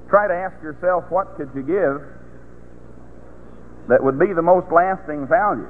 try to ask yourself, what could you give that would be the most lasting value?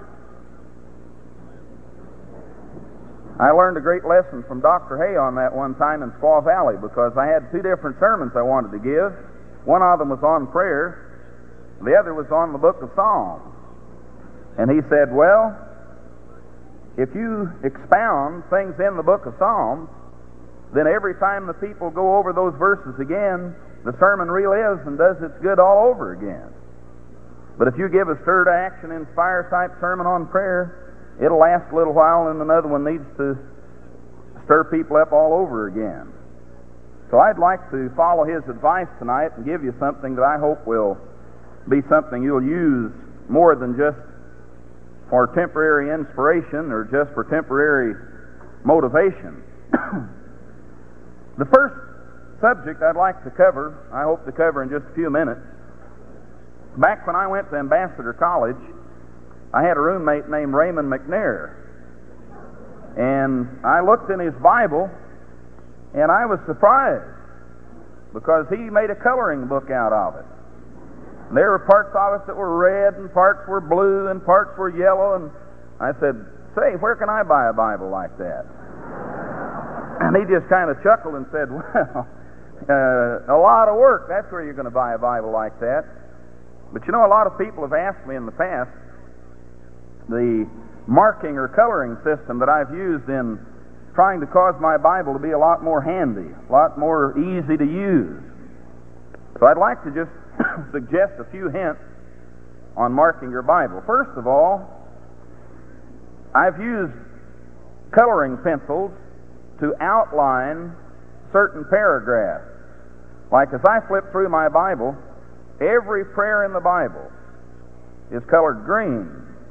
I learned a great lesson from Dr. Hay on that one time in Squaw Valley, because I had two different sermons I wanted to give. One of them was on prayer, the other was on the book of Psalms. And he said, well, if you expound things in the book of Psalms, then every time the people go over those verses again, the sermon relives and does its good all over again. But if you give a stir to action, inspire type sermon on prayer, it'll last a little while, and another one needs to stir people up all over again. So I'd like to follow his advice tonight and give you something that I hope will be something you'll use more than just for temporary inspiration or just for temporary motivation. The first subject I'd like to cover, I hope to cover in just a few minutes. Back when I went to Ambassador College, I had a roommate named Raymond McNair. And I looked in his Bible, and I was surprised, because he made a coloring book out of it. And there were parts of it that were red, and parts were blue, and parts were yellow, and I said, say, where can I buy a Bible like that? And he just kind of chuckled and said, well, a lot of work. That's where you're going to buy a Bible like that. But you know, a lot of people have asked me in the past, the marking or coloring system that I've used in trying to cause my Bible to be a lot more handy, a lot more easy to use. So I'd like to just suggest a few hints on marking your Bible. First of all, I've used coloring pencils to outline certain paragraphs. Like as I flip through my Bible, every prayer in the Bible is colored green.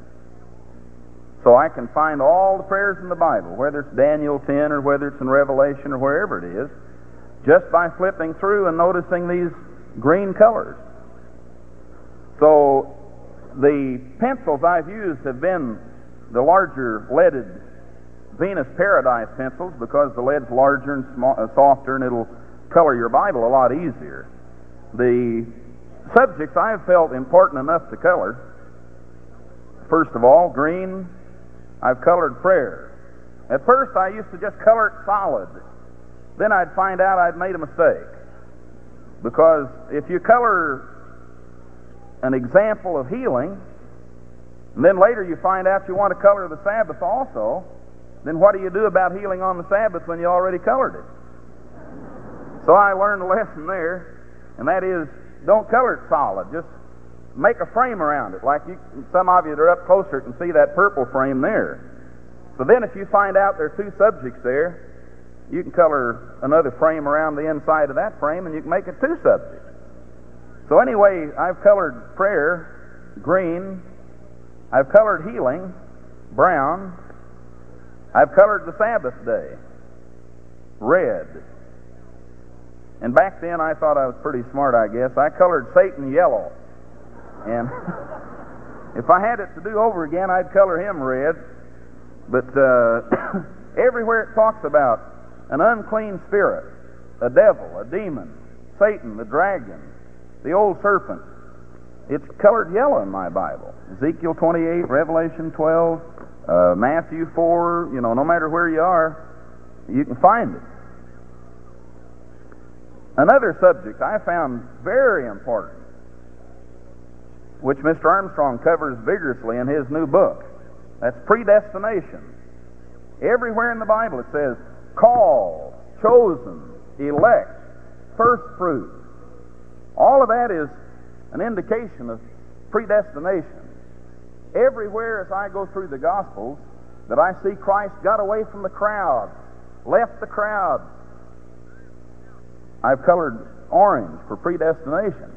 So I can find all the prayers in the Bible, whether it's Daniel 10 or whether it's in Revelation or wherever it is, just by flipping through and noticing these green colors. So the pencils I've used have been the larger leaded Venus Paradise pencils, because the lead's larger and softer, and it'll color your Bible a lot easier. The subjects I've felt important enough to color, first of all, green, I've colored prayer. At first I used to just color it solid. Then I'd find out I'd made a mistake. Because if you color an example of healing, and then later you find out you want to color the Sabbath also, then what do you do about healing on the Sabbath when you already colored it? So I learned a lesson there, and that is, don't color it solid. Just make a frame around it. Like some of you that are up closer can see that purple frame there. So then if you find out there are two subjects there, you can color another frame around the inside of that frame, and you can make it two subjects. So anyway, I've colored prayer green. I've colored healing brown. I've colored the Sabbath day red. And back then I thought I was pretty smart, I guess. I colored Satan yellow. And if I had it to do over again, I'd color him red. But everywhere it talks about an unclean spirit, a devil, a demon, Satan, the dragon, the old serpent, it's colored yellow in my Bible. Ezekiel 28, Revelation 12, Matthew 4, no matter where you are, you can find it. Another subject I found very important, which Mr. Armstrong covers vigorously in his new book, that's predestination. Everywhere in the Bible it says called, chosen, elect, first fruit. All of that is an indication of predestination. Everywhere as I go through the Gospels that I see Christ got away from the crowd, left the crowd, I've colored orange for predestination.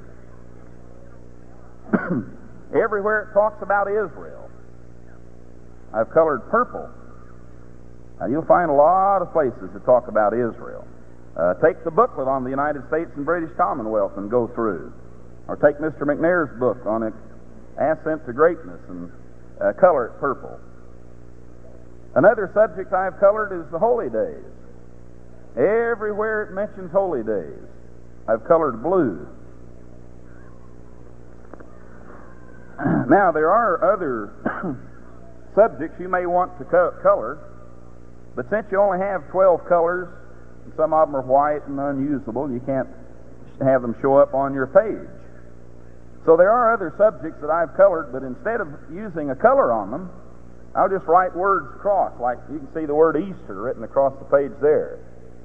Everywhere it talks about Israel, I've colored purple. Now you'll find a lot of places that talk about Israel. Take the booklet on the United States and British Commonwealth and go through. Or take Mr. McNair's book on Ascent to Greatness and color it purple. Another subject I've colored is the holy days. Everywhere it mentions holy days, I've colored blue. Now, there are other subjects you may want to color, but since you only have 12 colors, and some of them are white and unusable, you can't have them show up on your page. So there are other subjects that I've colored, but instead of using a color on them, I'll just write words across, like you can see the word Easter written across the page there.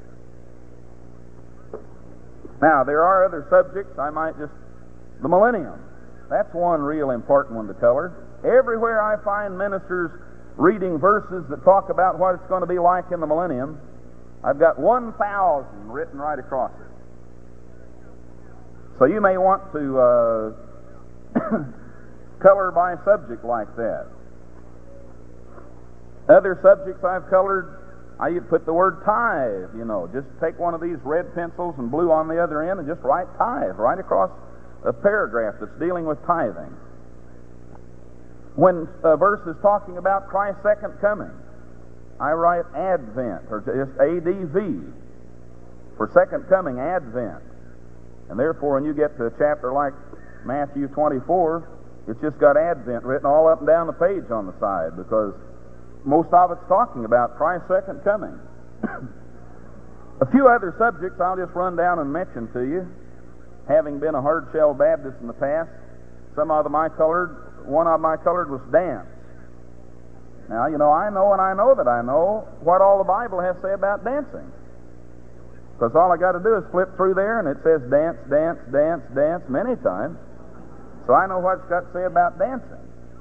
Now, there are other subjects. I might just... The millennium. That's one real important one to color. Everywhere I find ministers reading verses that talk about what it's going to be like in the millennium, I've got 1,000 written right across it. So you may want to color by subject like that. Other subjects I've colored, I put the word tithe, just take one of these red pencils and blue on the other end and just write tithe right across a paragraph that's dealing with tithing. When a verse is talking about Christ's second coming, I write Advent, or just ADV, for second coming, Advent. And therefore, when you get to a chapter like Matthew 24, it's just got Advent written all up and down the page on the side, because most of it's talking about Christ's second coming. A few other subjects I'll just run down and mention to you. Having been a hard-shell Baptist in the past, some of them I colored. One of them I colored was dance. Now, I know what all the Bible has to say about dancing. Because all I got to do is flip through there, and it says dance, dance, dance, dance many times. So I know what it's got to say about dancing.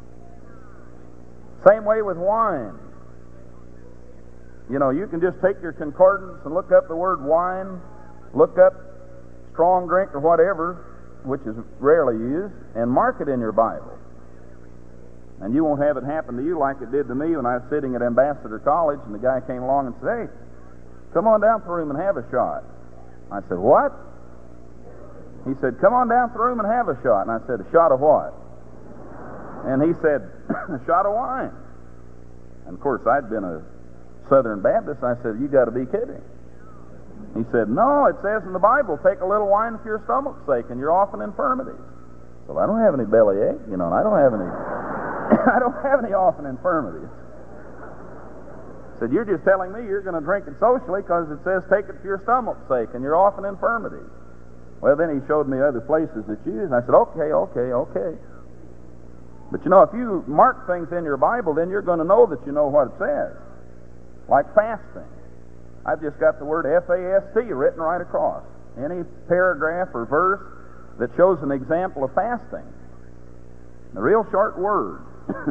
Same way with wine. You can just take your concordance and look up the word wine, look up strong drink or whatever, which is rarely used, and mark it in your Bible. And you won't have it happen to you like it did to me when I was sitting at Ambassador College, and the guy came along and said, "Hey, come on down to the room and have a shot." I said, "What?" He said, "Come on down to the room and have a shot." And I said, "A shot of what?" And he said, "A shot of wine." And of course, I'd been a Southern Baptist. I said, "You got to be kidding." He said, "No, it says in the Bible, take a little wine for your stomach's sake, and you're off in infirmities." Well, I don't have any bellyache, and I don't have any, I don't have any often infirmities. He said, "You're just telling me you're going to drink it socially because it says take it for your stomach's sake, and you're off in infirmities." Well, then he showed me other places that use, and I said, okay. But if you mark things in your Bible, then you're going to know that you know what it says. Like fasting. I've just got the word FAST written right across. Any paragraph or verse that shows an example of fasting. A real short word.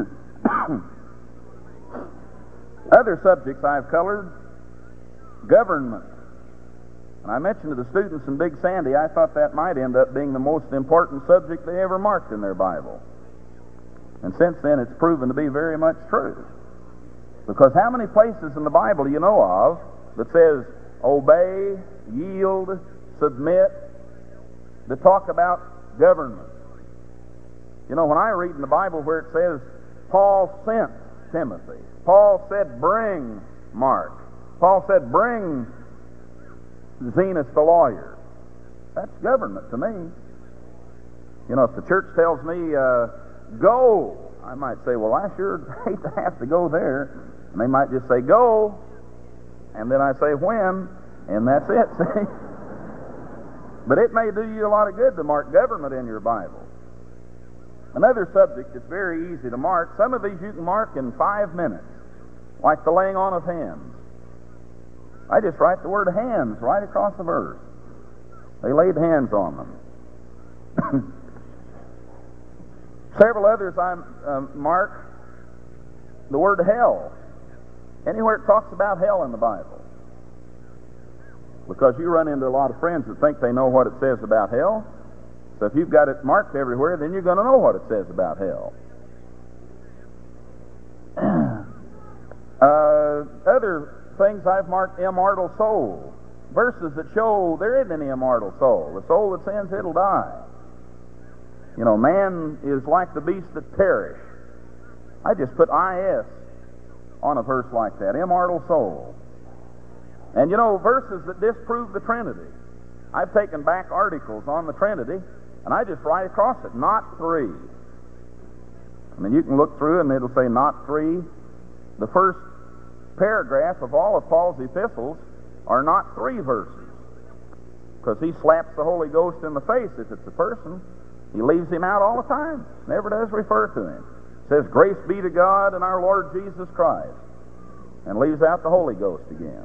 Other subjects I've colored, government. And I mentioned to the students in Big Sandy, I thought that might end up being the most important subject they ever marked in their Bible. And since then, it's proven to be very much true. Because how many places in the Bible do you know of that says obey, yield, submit, that talk about government? When I read in the Bible where it says Paul sent Timothy, Paul said bring Mark, Paul said bring Zenas the lawyer, that's government to me. If the church tells me go, I might say, well, I sure hate to have to go there. And they might just say go, and then I say when, and that's it, see? But it may do you a lot of good to mark government in your Bible. Another subject that's very easy to mark, some of these you can mark in 5 minutes, like the laying on of hands. I just write the word hands right across the verse. They laid hands on them. Several others I mark the word hell. Anywhere it talks about hell in the Bible. Because you run into a lot of friends that think they know what it says about hell. So if you've got it marked everywhere, then you're going to know what it says about hell. Other things I've marked, immortal soul. Verses that show there isn't any immortal soul. The soul that sins, it'll die. Man is like the beasts that perish. I just put IS on a verse like that, immortal soul. And verses that disprove the Trinity. I've taken back articles on the Trinity, and I just write across it, not three. I mean, you can look through and it'll say not three. The first paragraph of all of Paul's epistles are not three verses, because he slaps the Holy Ghost in the face if it's a person. He leaves him out all the time. Never does refer to him. Says, grace be to God and our Lord Jesus Christ, and leaves out the Holy Ghost again.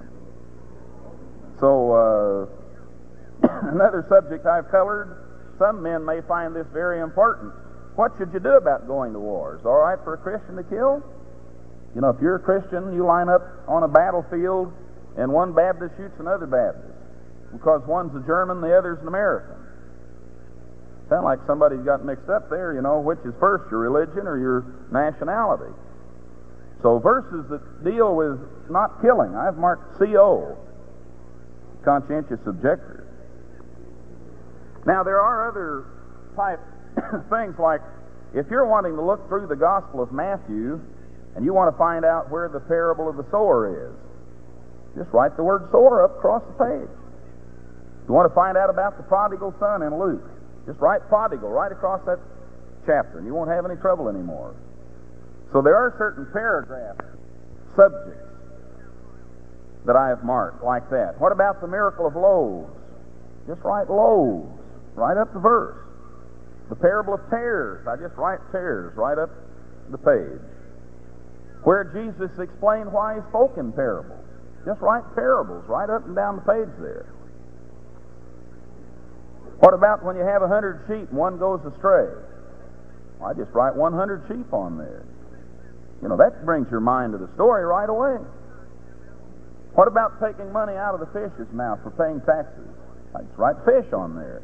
So, another subject I've covered, some men may find this very important. What should you do about going to war? Is it all right for a Christian to kill? You know, if you're a Christian, you line up on a battlefield and one Baptist shoots another Baptist because one's a German, the other's an American. Sound like somebody got mixed up there, you know, which is first, your religion or your nationality. So verses that deal with not killing, I've marked CO, conscientious objector. Now, there are other type things like, if you're wanting to look through the Gospel of Matthew and you want to find out where the parable of the sower is, just write the word sower up across the page. If you want to find out about the prodigal son in Luke, just write prodigal right across that chapter, and you won't have any trouble anymore. So there are certain paragraph subjects that I have marked like that. What about the miracle of loaves? Just write loaves right up the verse. The parable of tares, I just write tares right up the page. Where Jesus explained why he spoke in parables, just write parables right up and down the page there. What about when you have 100 sheep and one goes astray? Well, I just write 100 sheep on there. You know, that brings your mind to the story right away. What about taking money out of the fish's mouth for paying taxes? I just write fish on there.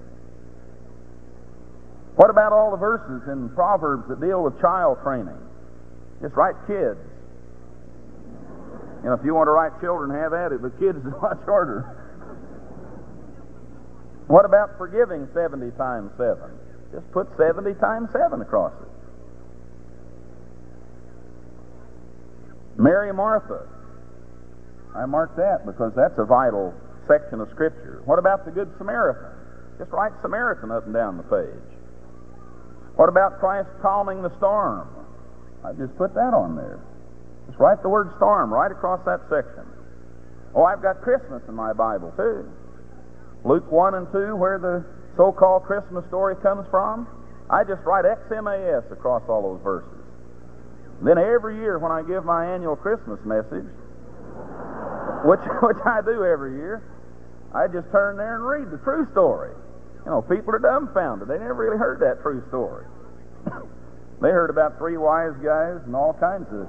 What about all the verses in Proverbs that deal with child training? Just write kids. You know, if you want to write children, have at it, but kids is much harder. What about forgiving 70 times 7? Just put 70 times 7 across it. Mary Martha, I marked that because that's a vital section of Scripture. What about the Good Samaritan? Just write Samaritan up and down the page. What about Christ calming the storm? I just put that on there. Just write the word storm right across that section. Oh, I've got Christmas in my Bible too. Luke 1 and 2, where the so-called Christmas story comes from, I just write XMAS across all those verses. And then every year when I give my annual Christmas message, which I do every year, I just turn there and read the true story. You know, people are dumbfounded. They never really heard that true story. They heard about 3 wise guys and all kinds of,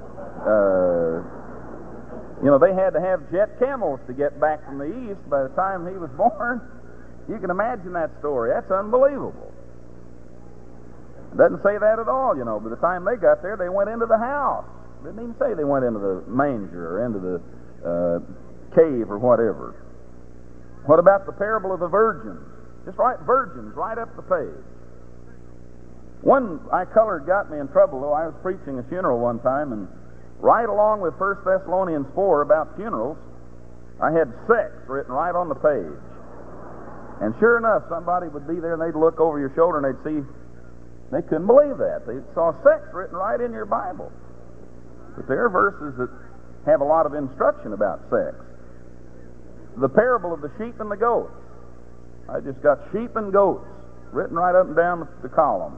you know, they had to have jet camels to get back from the east by the time he was born. You can imagine that story. That's unbelievable. It doesn't say that at all, you know. By the time they got there, they went into the house. It didn't even say they went into the manger or into the cave or whatever. What about the parable of the virgins? Just write virgins right up the page. One I colored got me in trouble, though. I was preaching a funeral one time, and right along with 1 Thessalonians 4 about funerals, I had sex written right on the page. And sure enough, somebody would be there and they'd look over your shoulder and they'd see, they couldn't believe that. They saw sex written right in your Bible. But there are verses that have a lot of instruction about sex. The parable of the sheep and the goats. I just got sheep and goats written right up and down the column.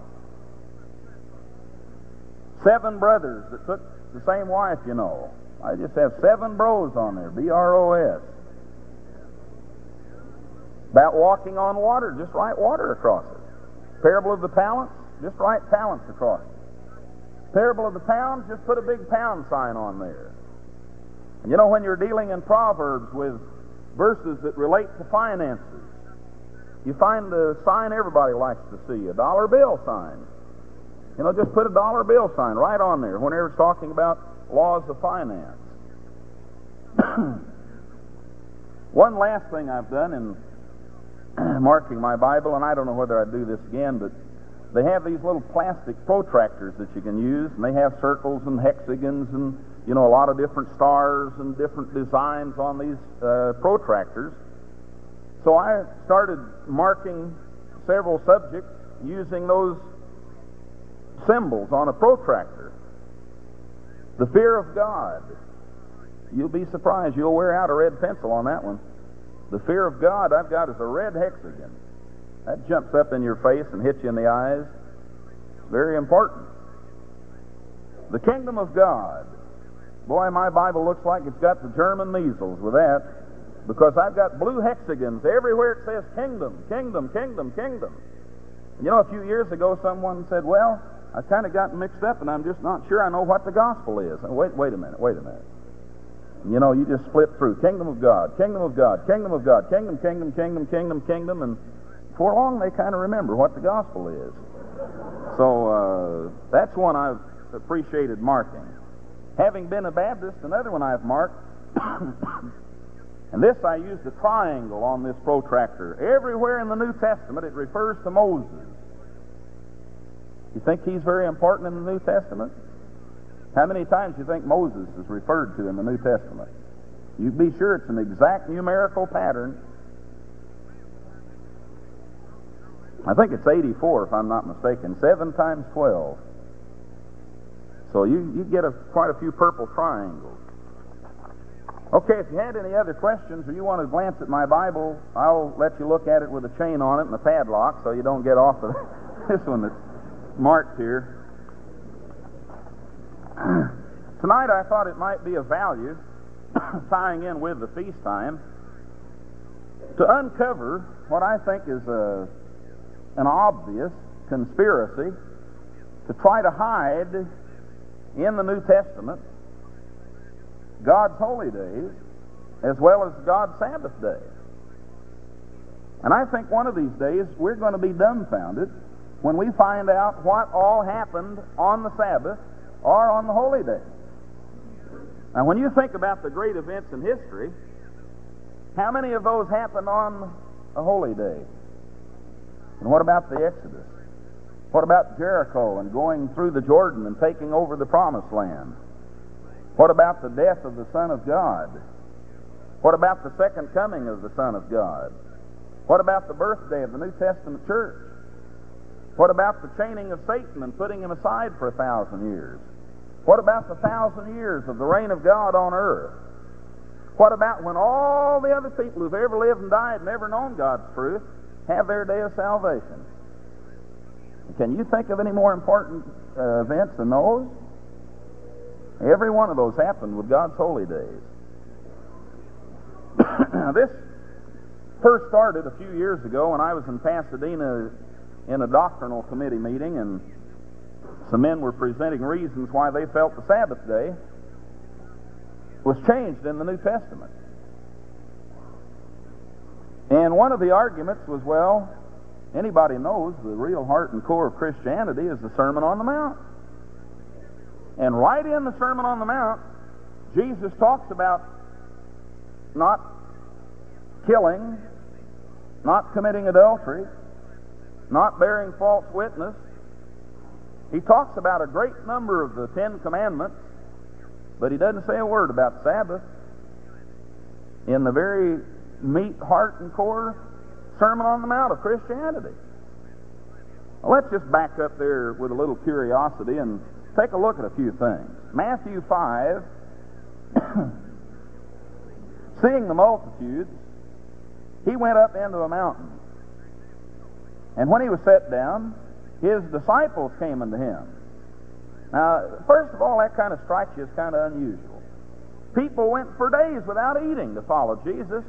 7 brothers that took the same wife, you know. I just have 7 bros on there, B-R-O-S. About walking on water, just write water across it. Parable of the talents, just write talents across it. Parable of the pounds, just put a big pound sign on there. And you know, when you're dealing in Proverbs with verses that relate to finances, you find the sign everybody likes to see, a dollar bill sign. You know, just put a dollar bill sign right on there whenever it's talking about laws of finance. One last thing I've done in marking my Bible, and I don't know whether I'd do this again, but they have these little plastic protractors that you can use, and they have circles and hexagons and, you know, a lot of different stars and different designs on these protractors. So I started marking several subjects using those symbols on a protractor. The fear of God. You'll be surprised. You'll wear out a red pencil on that one. The fear of God I've got is a red hexagon. That jumps up in your face and hits you in the eyes. Very important. The kingdom of God. Boy, my Bible looks like it's got the German measles with that, because I've got blue hexagons everywhere. It says kingdom, kingdom, kingdom, kingdom. And you know, a few years ago someone said, well, I kind of got mixed up and I'm just not sure I know what the gospel is. Wait a minute. You know, you just flip through kingdom of God, kingdom of God, kingdom of God, kingdom, kingdom, kingdom, kingdom, kingdom, and before long they kind of remember what the gospel is. So that's one I've appreciated marking. Having been a Baptist, another one I've marked, and this I used a triangle on this protractor. Everywhere in the New Testament it refers to Moses. You think he's very important in the New Testament? How many times do you think Moses is referred to in the New Testament? You be sure it's an exact numerical pattern. I think it's 84, if I'm not mistaken. 7 times 12. So you get quite a few purple triangles. Okay, if you had any other questions or you want to glance at my Bible, I'll let you look at it with a chain on it and a padlock so you don't get off of this one that's marked here. Tonight I thought it might be of value, tying in with the feast time, to uncover what I think is an obvious conspiracy to try to hide in the New Testament God's holy days as well as God's Sabbath day. And I think one of these days we're going to be dumbfounded when we find out what all happened on the Sabbath or on the holy day. Now, when you think about the great events in history, how many of those happened on a holy day? And what about the Exodus? What about Jericho and going through the Jordan and taking over the Promised Land? What about the death of the Son of God? What about the second coming of the Son of God? What about the birthday of the New Testament church? What about the chaining of Satan and putting him aside for 1,000 years? What about the 1,000 years of the reign of God on earth? What about when all the other people who've ever lived and died and never known God's truth have their day of salvation? Can you think of any more important events than those? Every one of those happened with God's holy days. Now, this first started a few years ago when I was in Pasadena in a doctrinal committee meeting, and some men were presenting reasons why they felt the Sabbath day was changed in the New Testament. And one of the arguments was, well, anybody knows the real heart and core of Christianity is the Sermon on the Mount. And right in the Sermon on the Mount, Jesus talks about not killing, not committing adultery, not bearing false witness. He talks about a great number of the 10 Commandments, but he doesn't say a word about Sabbath in the very meat, heart, and core Sermon on the Mount of Christianity. Well, let's just back up there with a little curiosity and take a look at a few things. Matthew 5, seeing the multitudes, he went up into a mountain. And when he was set down, his disciples came unto him. Now, first of all, that kind of strikes you as kind of unusual. People went for days without eating to follow Jesus.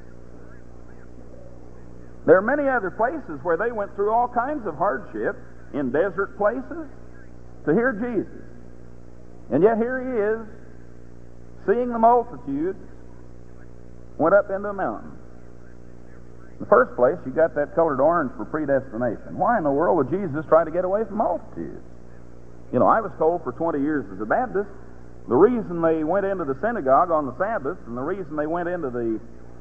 There are many other places where they went through all kinds of hardship, in desert places, to hear Jesus. And yet here he is, seeing the multitudes, went up into a mountain. In the first place, you got that colored orange for predestination. Why in the world would Jesus try to get away from multitudes? You know, I was told for 20 years as a Baptist, the reason they went into the synagogue on the Sabbath and the reason they went into the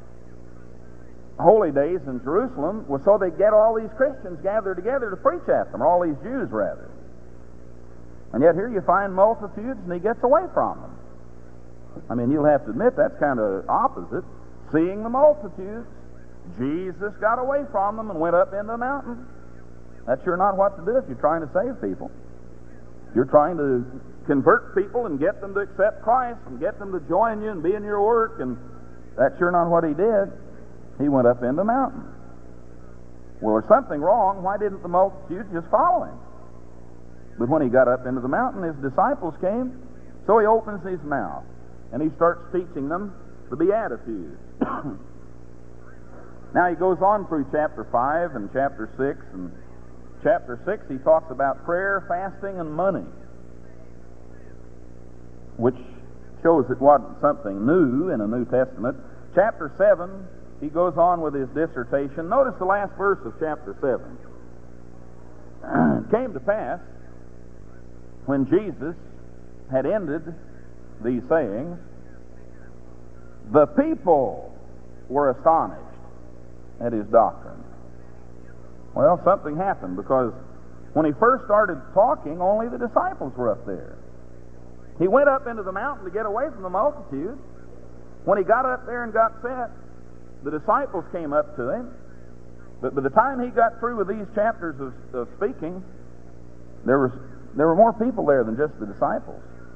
holy days in Jerusalem was so they'd get all these Christians gathered together to preach at them, or all these Jews rather. And yet here you find multitudes and he gets away from them. I mean, you'll have to admit that's kind of opposite. Seeing the multitudes, Jesus got away from them and went up into the mountain. That's sure not what to do if you're trying to save people. You're trying to convert people and get them to accept Christ and get them to join you and be in your work, and that's sure not what he did. He went up in the mountain. Well, there's something wrong. Why didn't the multitude just follow him? But when he got up into the mountain, his disciples came, so he opens his mouth and he starts teaching them the Beatitudes. Now he goes on through chapter 5 and chapter 6, and chapter 6 he talks about prayer, fasting, and money, which shows it wasn't something new in the New Testament. Chapter 7, he goes on with his dissertation. Notice the last verse of chapter 7. It came to pass, when Jesus had ended these sayings, the people were astonished at his doctrine. Well, something happened, because when he first started talking, only the disciples were up there. He went up into the mountain to get away from the multitude. When he got up there and got set, the disciples came up to him. But by the time he got through with these chapters of speaking, there were more people there than just the disciples.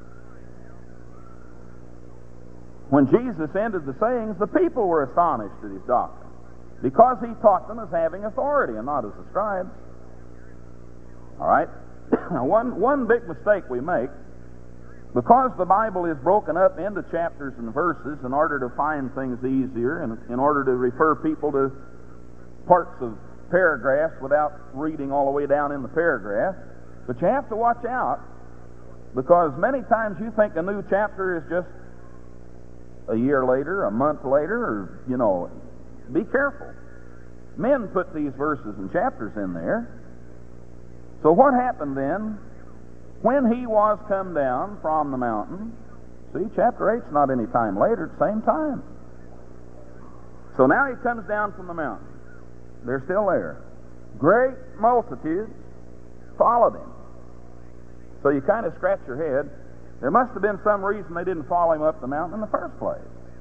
When Jesus ended the sayings, the people were astonished at his doctrine, because he taught them as having authority and not as the scribes. All right? Now, one big mistake we make, because the Bible is broken up into chapters and verses in order to find things easier and in order to refer people to parts of paragraphs without reading all the way down in the paragraph. But you have to watch out, because many times you think a new chapter is just a year later, a month later, or, be careful. Men put these verses and chapters in there. So what happened then? When he was come down from the mountain, see, chapter 8's not any time later, at the same time. So now he comes down from the mountain. They're still there. Great multitudes followed him. So you kind of scratch your head. There must have been some reason they didn't follow him up the mountain in the first place.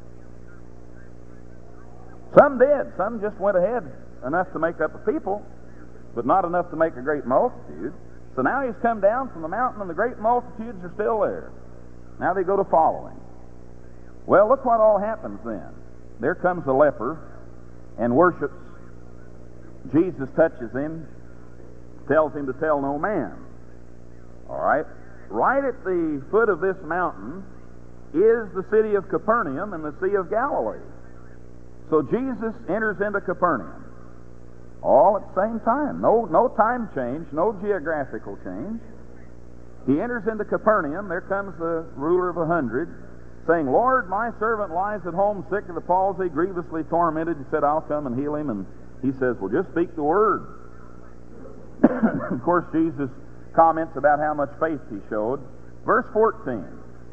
Some did. Some just went ahead enough to make up a people, but not enough to make a great multitude. So now he's come down from the mountain, and the great multitudes are still there. Now they go to follow him. Well, look what all happens then. There comes a leper and worships. Jesus touches him, tells him to tell no man. All right? Right at the foot of this mountain is the city of Capernaum and the Sea of Galilee. So Jesus enters into Capernaum, all at the same time. No time change, no geographical change. He enters into Capernaum. There comes the ruler of 100, saying, Lord, my servant lies at home sick of the palsy, grievously tormented. He said, I'll come and heal him. And he says, well, just speak the word. Of course, Jesus comments about how much faith he showed. Verse 14.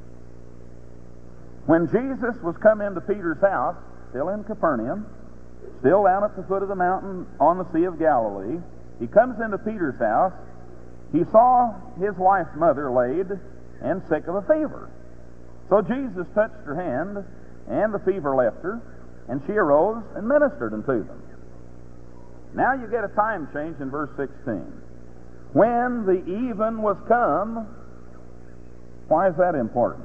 When Jesus was come into Peter's house, still in Capernaum, still down at the foot of the mountain on the Sea of Galilee, he comes into Peter's house. He saw his wife's mother laid and sick of a fever. So Jesus touched her hand, and the fever left her, and she arose and ministered unto them. Now you get a time change in verse 16. When the even was come, why is that important?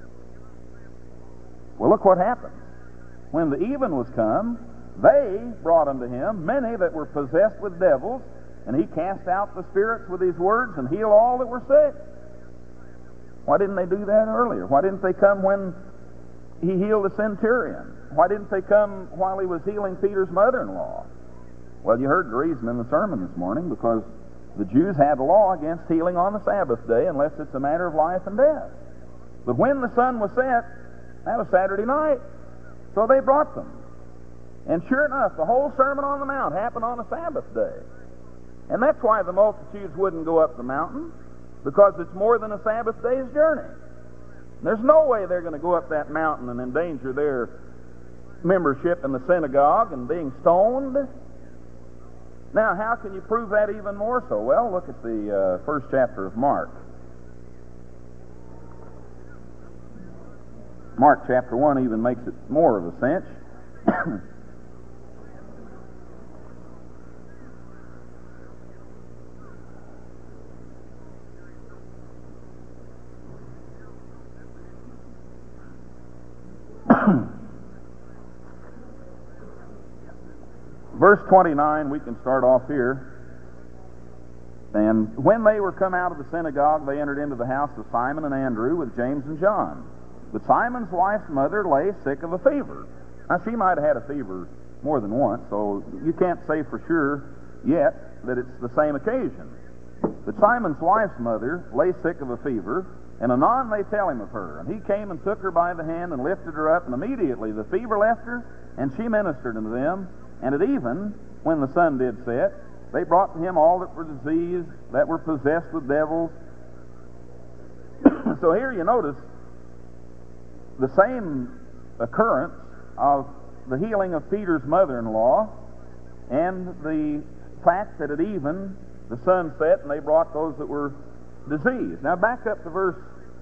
Well, look what happened. When the even was come, they brought unto him many that were possessed with devils, and he cast out the spirits with his words and healed all that were sick. Why didn't they do that earlier? Why didn't they come when he healed the centurion? Why didn't they come while he was healing Peter's mother-in-law? Well, you heard the reason in the sermon this morning, because the Jews had a law against healing on the Sabbath day unless it's a matter of life and death. But when the sun was set, that was Saturday night, so they brought them. And sure enough, the whole Sermon on the Mount happened on a Sabbath day. And that's why the multitudes wouldn't go up the mountain, because it's more than a Sabbath day's journey. There's no way they're going to go up that mountain and endanger their membership in the synagogue and being stoned. Now, how can you prove that even more so? Well, look at the first chapter of Mark. Mark chapter 1 even makes it more of a cinch. Verse 29, we can start off here. And when they were come out of the synagogue, they entered into the house of Simon and Andrew with James and John. But Simon's wife's mother lay sick of a fever. Now, she might have had a fever more than once, so you can't say for sure yet that it's the same occasion. But Simon's wife's mother lay sick of a fever, and anon they tell him of her. And he came and took her by the hand and lifted her up, and immediately the fever left her, and she ministered unto them. And at even, when the sun did set, they brought to him all that were diseased, that were possessed with devils. So here you notice the same occurrence of the healing of Peter's mother-in-law, and the fact that at even the sun set and they brought those that were diseased. Now back up to verse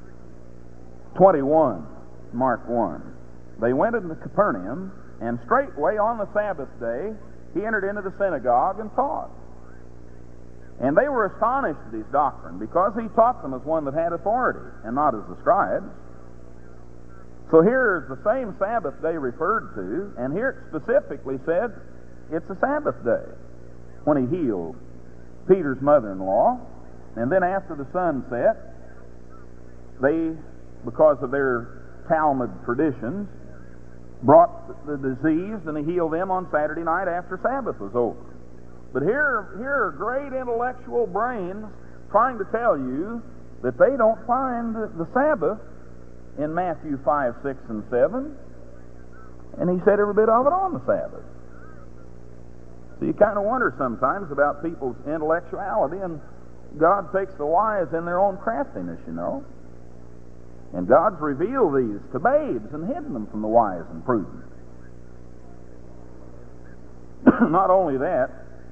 21, Mark 1. They went into Capernaum, and straightway on the Sabbath day he entered into the synagogue and taught. And they were astonished at his doctrine, because he taught them as one that had authority, and not as the scribes. So here is the same Sabbath day referred to, and here it specifically said it's a Sabbath day when he healed Peter's mother-in-law. And then after the sun set, they, because of their Talmud traditions, brought the diseased, and he healed them on Saturday night after Sabbath was over. But here are great intellectual brains trying to tell you that they don't find the Sabbath in Matthew 5, 6, and 7, and he said every bit of it on the Sabbath. So you kind of wonder sometimes about people's intellectuality, and God takes the wise in their own craftiness, you know. And God's revealed these to babes and hidden them from the wise and prudent. Not only that,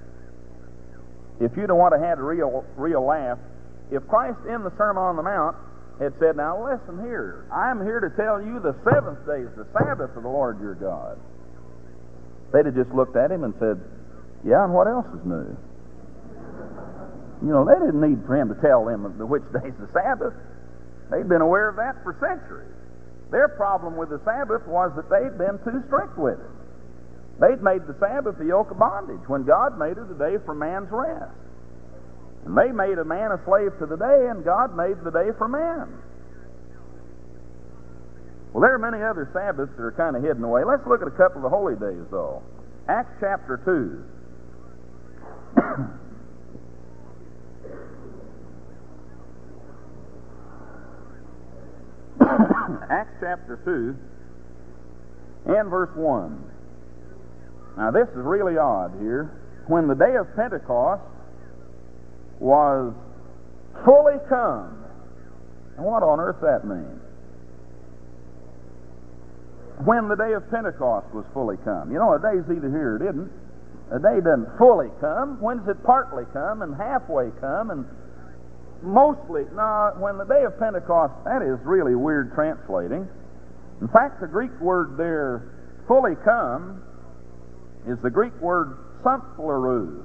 if you'd want to have a real laugh, if Christ in the Sermon on the Mount had said, now listen here, I'm here to tell you the seventh day is the Sabbath of the Lord your God, they'd have just looked at him and said, yeah, and what else is new? You know, they didn't need for him to tell them which day's the Sabbath. They'd been aware of that for centuries. Their problem with the Sabbath was that they'd been too strict with it. They'd made the Sabbath the yoke of bondage, when God made it a day for man's rest. And they made a man a slave to the day, and God made the day for man. Well, there are many other Sabbaths that are kind of hidden away. Let's look at a couple of the holy days, though. Acts chapter 2. Acts chapter 2 and verse 1. Now this is really odd here. When the day of Pentecost was fully come. And what on earth that means? When the day of Pentecost was fully come. You know, a day's either here or it isn't. A day doesn't fully come. When's it partly come and halfway come and mostly? No, when the day of Pentecost, that is really weird translating. In fact, the Greek word there, fully come, is the Greek word sumpleroo.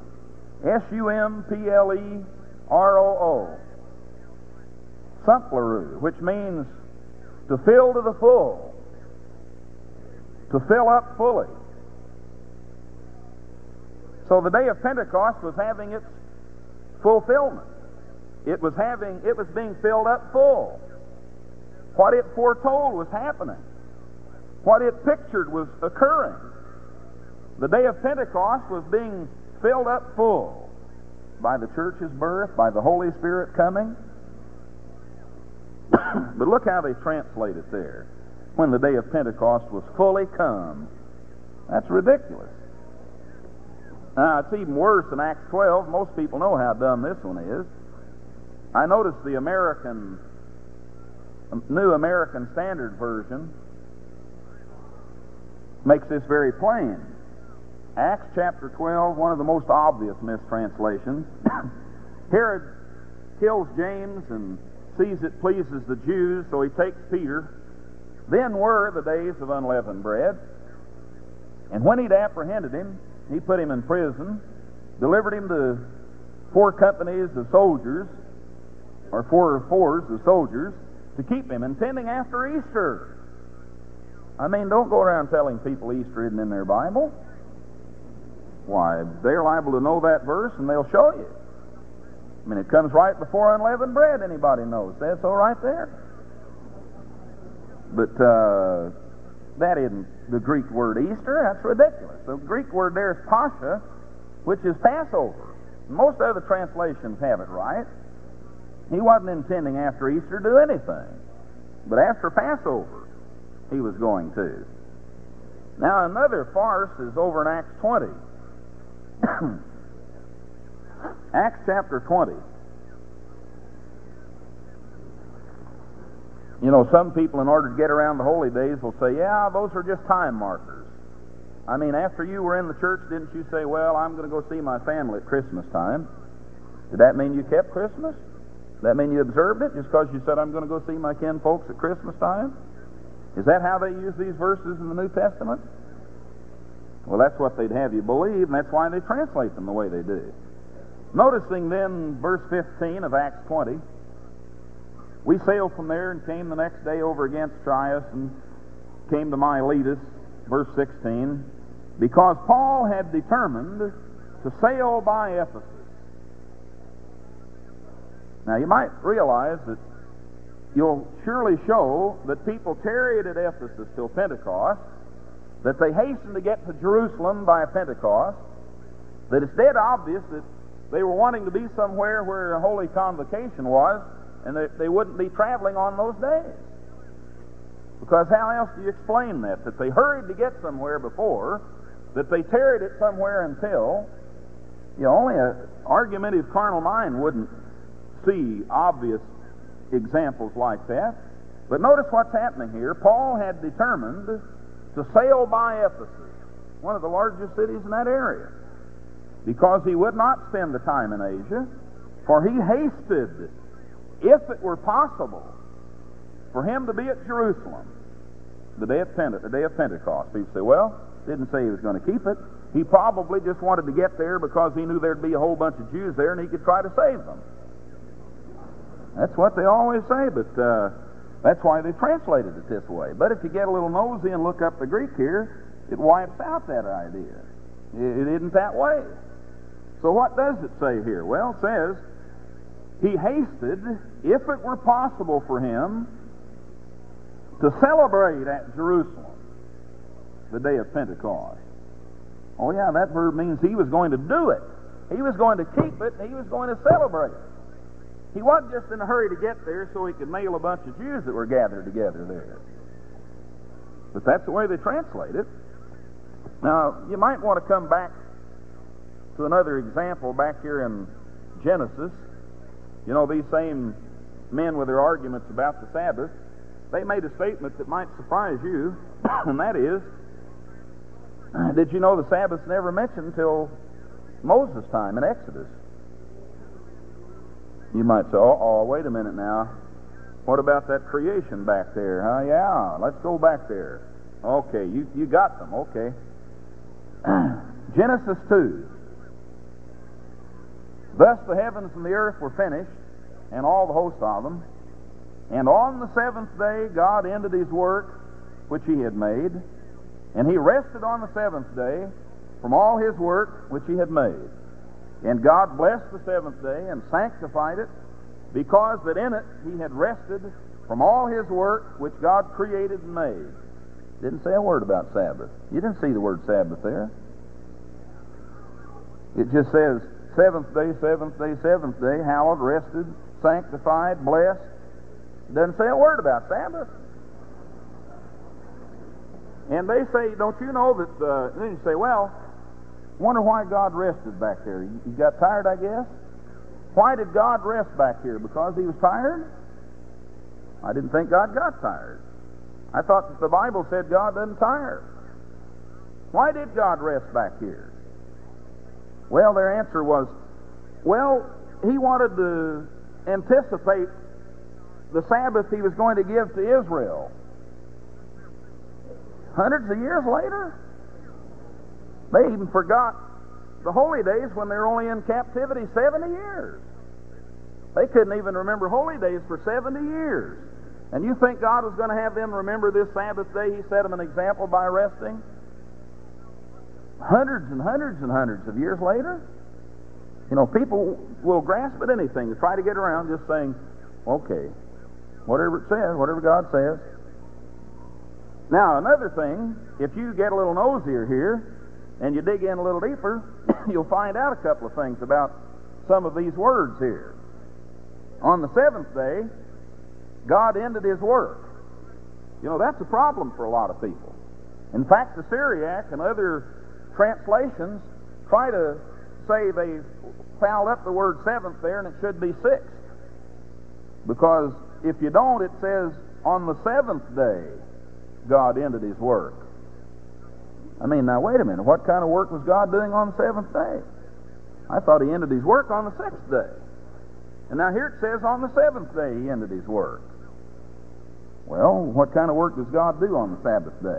S-U-M-P-L-E-R-O-O. Sumpleroo, which means to fill to the full, to fill up fully. So the day of Pentecost was having its fulfillment. It was being filled up full. What it foretold was happening. What it pictured was occurring. The day of Pentecost was being filled up full by the church's birth, by the Holy Spirit coming. But look how they translate it there. When the day of Pentecost was fully come. That's ridiculous. Now, it's even worse in Acts 12. Most people know how dumb this one is. I noticed the New American Standard Version makes this very plain. Acts chapter 12, one of the most obvious mistranslations. Herod kills James and sees it pleases the Jews, so he takes Peter. Then were the days of unleavened bread. And when he'd apprehended him, he put him in prison, delivered him to 4 companies of soldiers, or 4 fours of soldiers, to keep him, intending after Easter. I mean, don't go around telling people Easter isn't in their Bible. Why, they're liable to know that verse, and they'll show you. I mean, it comes right before unleavened bread, anybody knows. That's all right there. But that isn't the Greek word Easter. That's ridiculous. The Greek word there is Pascha, which is Passover. Most other translations have it right. He wasn't intending after Easter to do anything. But after Passover, he was going to. Now, another farce is over in Acts 20. Acts chapter 20. You know, some people, in order to get around the holy days, will say, yeah, those are just time markers. I mean, after you were in the church, didn't you say, well, I'm going to go see my family at Christmas time? Did that mean you kept Christmas? Did that mean you observed it just because you said, I'm going to go see my kin folks at Christmas time? Is that how they use these verses in the New Testament? Well, that's what they'd have you believe, and that's why they translate them the way they do. Noticing then verse 15 of Acts 20, we sailed from there and came the next day over against Trias and came to Miletus, verse 16, because Paul had determined to sail by Ephesus. Now, you might realize that you'll surely show that people tarried at Ephesus till Pentecost, that they hastened to get to Jerusalem by Pentecost, that it's dead obvious that they were wanting to be somewhere where a holy convocation was, and they wouldn't be traveling on those days. Because how else do you explain that? That they hurried to get somewhere before, that they tarried it somewhere until, only an argumentative carnal mind wouldn't see obvious examples like that. But notice what's happening here. Paul had determined to sail by Ephesus, one of the largest cities in that area, because he would not spend the time in Asia, for he hasted, if it were possible, for him to be at Jerusalem the day of Pentecost. People say, well, didn't say he was going to keep it. He probably just wanted to get there because he knew there'd be a whole bunch of Jews there and he could try to save them. That's what they always say, but that's why they translated it this way. But if you get a little nosy and look up the Greek here, it wipes out that idea. It isn't that way. So what does it say here? Well, it says, he hasted, if it were possible for him, to celebrate at Jerusalem the day of Pentecost. Oh yeah, that verb means he was going to do it. He was going to keep it, and he was going to celebrate it. He wasn't just in a hurry to get there so he could nail a bunch of Jews that were gathered together there. But that's the way they translate it. Now, you might want to come back to another example back here in Genesis. You know, these same men with their arguments about the Sabbath, they made a statement that might surprise you, and that is, did you know the Sabbath's never mentioned until Moses' time in Exodus? You might say, oh, wait a minute now. What about that creation back there? Yeah, let's go back there. Okay, you got them, okay. Genesis 2. Thus the heavens and the earth were finished, and all the host of them. And on the seventh day God ended his work which he had made, and he rested on the seventh day from all his work which he had made. And God blessed the seventh day and sanctified it, because that in it he had rested from all his work which God created and made. Didn't say a word about Sabbath. You didn't see the word Sabbath there. It just says, seventh day, seventh day, seventh day, hallowed, rested, sanctified, blessed. It doesn't say a word about Sabbath. And they say, don't you know that, then you say, well, wonder why God rested back there. You got tired, I guess? Why did God rest back here? Because he was tired? I didn't think God got tired. I thought that the Bible said God doesn't tire. Why did God rest back here? Well, their answer was, well, he wanted to anticipate the Sabbath he was going to give to Israel. Hundreds of years later? They even forgot the holy days when they were only in captivity 70 years. They couldn't even remember holy days for 70 years. And you think God was going to have them remember this Sabbath day? He set them an example by resting? hundreds and hundreds and hundreds of years later, people will grasp at anything to try to get around just saying, okay, whatever it says, whatever God says. Now, another thing, if you get a little nosier here and you dig in a little deeper, you'll find out a couple of things about some of these words here. On the seventh day, God ended His work. That's a problem for a lot of people. In fact, the Syriac and other translations try to say they fouled up the word seventh there, and it should be sixth. Because if you don't, it says, on the seventh day, God ended His work. Now wait a minute. What kind of work was God doing on the seventh day? I thought He ended His work on the sixth day. And now here it says on the seventh day He ended His work. Well, what kind of work does God do on the Sabbath day?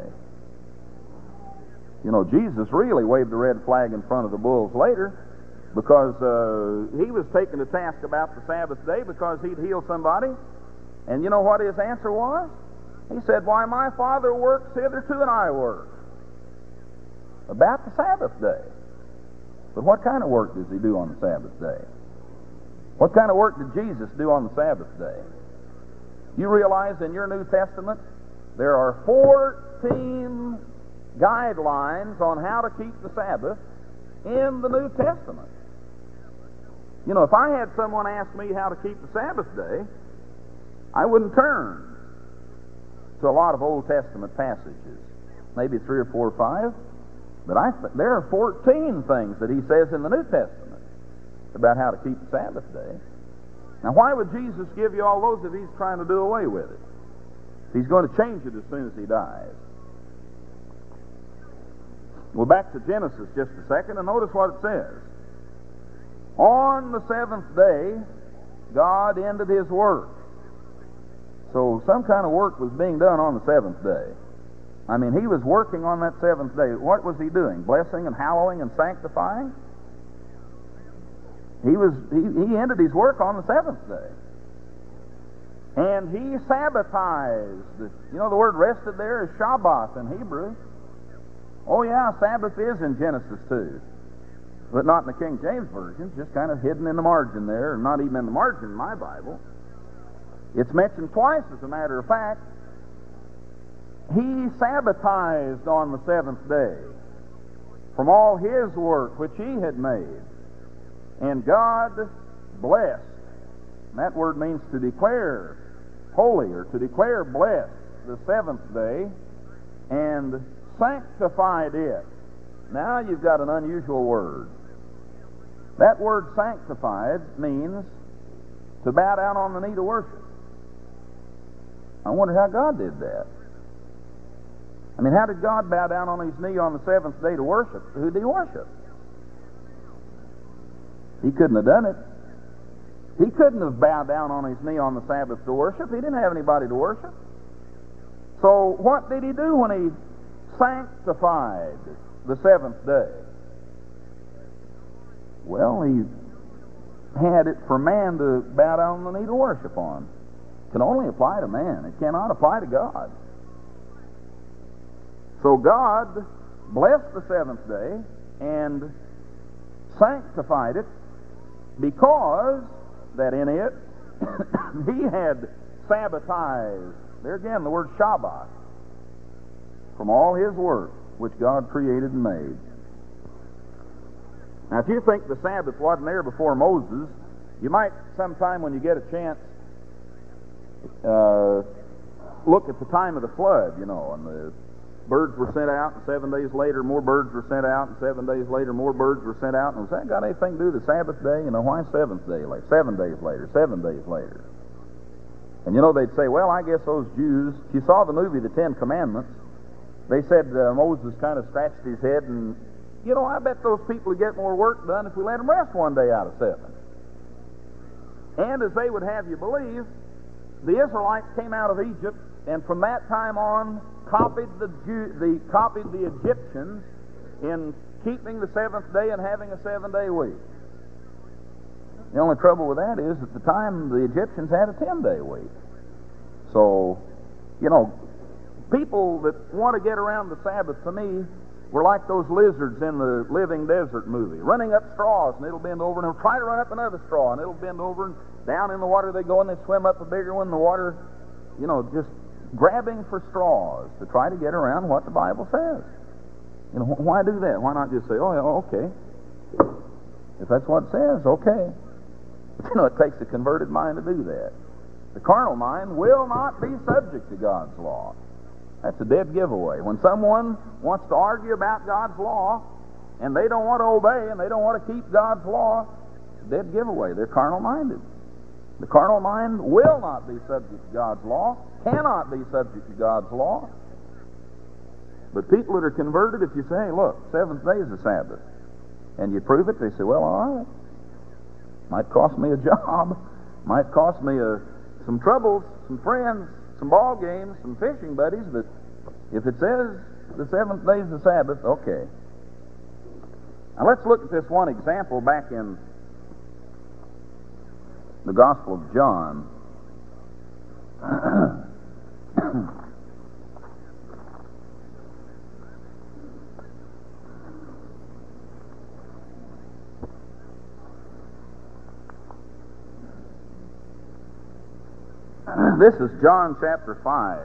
Jesus really waved the red flag in front of the bulls later, because He was taken to task about the Sabbath day because He'd healed somebody. And you know what His answer was? He said, why, my Father works hitherto and I work. About the Sabbath day. But what kind of work does He do on the Sabbath day? What kind of work did Jesus do on the Sabbath day? You realize in your New Testament there are 14 guidelines on how to keep the Sabbath in the New Testament. If I had someone ask me how to keep the Sabbath day, I wouldn't turn to a lot of Old Testament passages, maybe 3 or 4 or 5, but there are 14 things that He says in the New Testament about how to keep the Sabbath day. Now, why would Jesus give you all those if He's trying to do away with it? He's going to change it as soon as He dies. Well, back to Genesis just a second, and notice what it says. On the seventh day, God ended His work. So some kind of work was being done on the seventh day. He was working on that seventh day. What was He doing? Blessing and hallowing and sanctifying? He ended His work on the seventh day. And He Sabbathized. The word rested there is Shabbat in Hebrew. Oh yeah, Sabbath is in Genesis 2. But not in the King James Version, just kind of hidden in the margin there, and not even in the margin in my Bible. It's mentioned twice, as a matter of fact. He Sabbathized on the seventh day from all His work which He had made. And God blessed. And that word means to declare holy, or to declare blessed, the seventh day, and sanctified it. Now you've got an unusual word. That word sanctified means to bow down on the knee to worship. I wonder how God did that. How did God bow down on His knee on the seventh day to worship? Who did He worship? He couldn't have done it. He couldn't have bowed down on His knee on the Sabbath to worship. He didn't have anybody to worship. So what did He do when He sanctified the seventh day? Well, He had it for man to bow down on the knee to worship on. It can only apply to man. It cannot apply to God. So God blessed the seventh day and sanctified it, because that in it He had Sabbathized, there again the word Shabbat, from all His work which God created and made. Now, if you think the Sabbath wasn't there before Moses, you might sometime when you get a chance look at the time of the flood, and the birds were sent out, and 7 days later more birds were sent out, and 7 days later more birds were sent out. And has that got anything to do with the Sabbath day? Why 7th day later? 7 days later, 7 days later. And they'd say, well, I guess those Jews, if you saw the movie The Ten Commandments, they said Moses kind of scratched his head and, I bet those people would get more work done if we let them rest 1 day out of 7. And as they would have you believe, the Israelites came out of Egypt, and from that time on copied the Egyptians in keeping the seventh day and having a 7-day week. The only trouble with that is at the time the Egyptians had a 10-day week. So, people that want to get around the Sabbath, to me, We're like those lizards in the Living Desert movie, running up straws, and it'll bend over, and it'll try to run up another straw, and it'll bend over, and down in the water they go, and they swim up a bigger one in the water, just grabbing for straws to try to get around what the Bible says. Why do that? Why not just say, oh, yeah, okay. If that's what it says, okay. But it takes a converted mind to do that. The carnal mind will not be subject to God's law. That's a dead giveaway. When someone wants to argue about God's law, and they don't want to obey, and they don't want to keep God's law, it's a dead giveaway. They're carnal-minded. The carnal mind will not be subject to God's law, cannot be subject to God's law. But people that are converted, if you say, hey, look, seventh day is the Sabbath, and you prove it, they say, well, all right. Might cost me a job, might cost me some troubles, some friends, some ball games, some fishing buddies, but if it says the seventh day is the Sabbath, okay. Now let's look at this one example back in the Gospel of John. This is John chapter 5.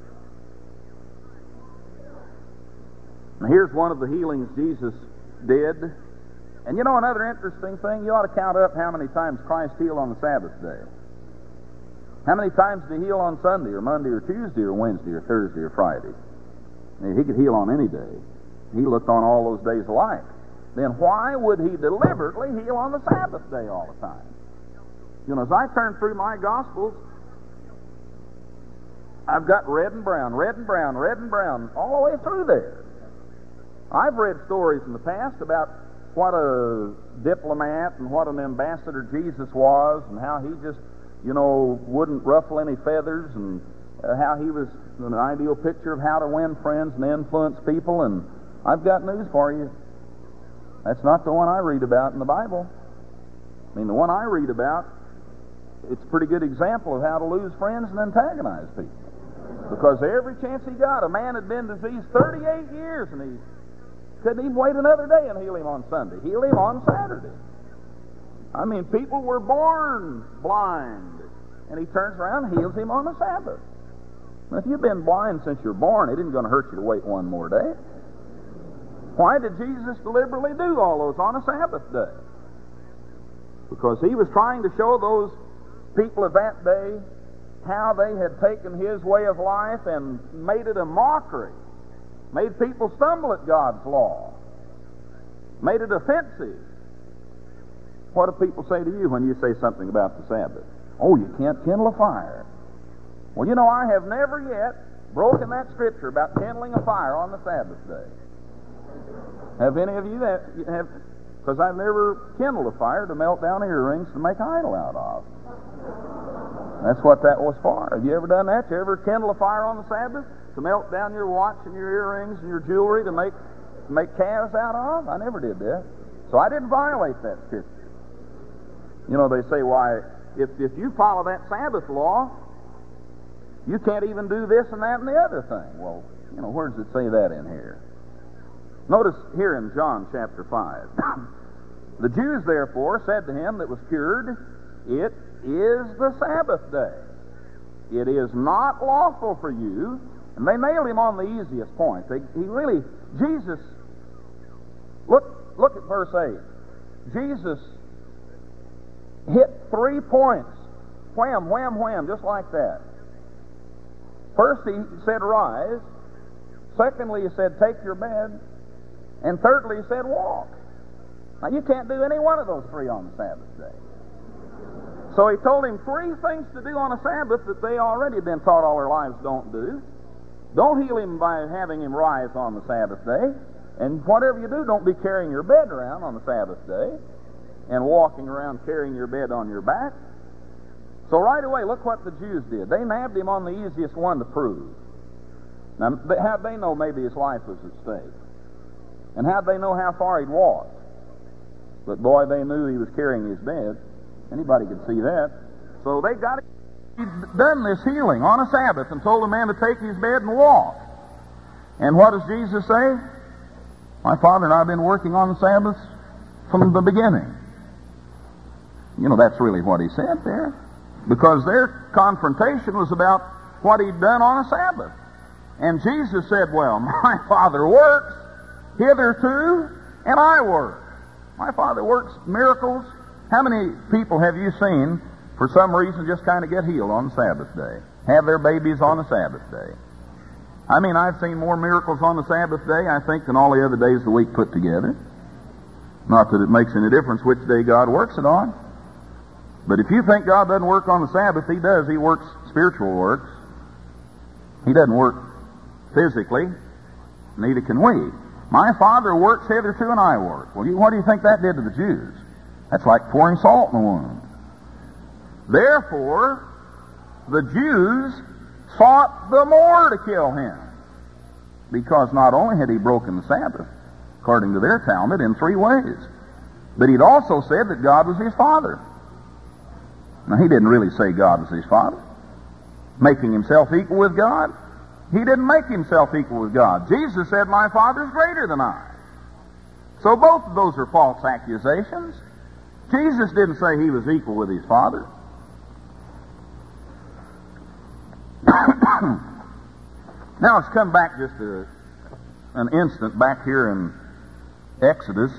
Now here's one of the healings Jesus did. And another interesting thing, you ought to count up how many times Christ healed on the Sabbath day. How many times did he heal on Sunday or Monday or Tuesday or Wednesday or Thursday or Friday? He could heal on any day. He looked on all those days alike. Then why would he deliberately heal on the Sabbath day all the time? As I turn through my Gospels, I've got red and brown, red and brown, red and brown, all the way through there. I've read stories in the past about what a diplomat and what an ambassador Jesus was, and how he just, wouldn't ruffle any feathers, and how he was an ideal picture of how to win friends and influence people. And I've got news for you. That's not the one I read about in the Bible. The one I read about, it's a pretty good example of how to lose friends and antagonize people. Because every chance he got, a man had been diseased 38 years, and he couldn't even wait another day and heal him on Sunday. Heal him on Saturday. People were born blind, and he turns around and heals him on the Sabbath. Now, if you've been blind since you're born, it isn't going to hurt you to wait one more day. Why did Jesus deliberately do all those on a Sabbath day? Because he was trying to show those people of that day how they had taken his way of life and made it a mockery, made people stumble at God's law, made it offensive. What do people say to you when you say something about the Sabbath? Oh, you can't kindle a fire. Well, I have never yet broken that scripture about kindling a fire on the Sabbath day. Have any of you that have? Because I've never kindled a fire to melt down earrings to make an idol out of. That's what that was for. Have you ever done that? You ever kindle a fire on the Sabbath to melt down your watch and your earrings and your jewelry to make calves out of? I never did that. So I didn't violate that scripture. They say, why, if you follow that Sabbath law, you can't even do this and that and the other thing. Well, where does it say that in here? Notice here in John chapter 5. The Jews therefore said to him that was cured, it is the Sabbath day. It is not lawful for you. And they nailed him on the easiest point. Jesus, look at verse 8. Jesus hit 3 points. Wham, wham, wham, just like that. First he said, rise. Secondly, he said, take your bed. And thirdly, he said, walk. Now, you can't do any one of those three on the Sabbath day. So he told him 3 things to do on a Sabbath that they already been taught all their lives don't do. Don't heal him by having him rise on the Sabbath day. And whatever you do, don't be carrying your bed around on the Sabbath day and walking around carrying your bed on your back. So right away, look what the Jews did. They nabbed him on the easiest one to prove. Now, how'd they know maybe his life was at stake? And how'd they know how far he'd walked? But boy, they knew he was carrying his bed. Anybody could see that. So they got him. He'd done this healing on a Sabbath and told the man to take his bed and walk. And what does Jesus say? My father and I have been working on the Sabbath from the beginning. You know, that's really what he said there. Because their confrontation was about what he'd done on a Sabbath. And Jesus said, well, my Father works hitherto, and I work. My Father works miracles. How many people have you seen, for some reason, just kind of get healed on the Sabbath day? Have their babies on the Sabbath day? I mean, I've seen more miracles on the Sabbath day, I think, than all the other days of the week put together. Not that it makes any difference which day God works it on. But if you think God doesn't work on the Sabbath, He does. He works spiritual works. He doesn't work physically. Neither can we. My Father works hitherto, and I work. Well, what do you think that did to the Jews? That's like pouring salt in the wound. Therefore, the Jews sought the more to kill Him, because not only had He broken the Sabbath, according to their Talmud, in 3 ways, but He'd also said that God was His Father. Now, He didn't really say God was His Father, making Himself equal with God. He didn't make Himself equal with God. Jesus said, my Father is greater than I. So both of those are false accusations. Jesus didn't say He was equal with His Father. Now let's come back just an instant back here in Exodus.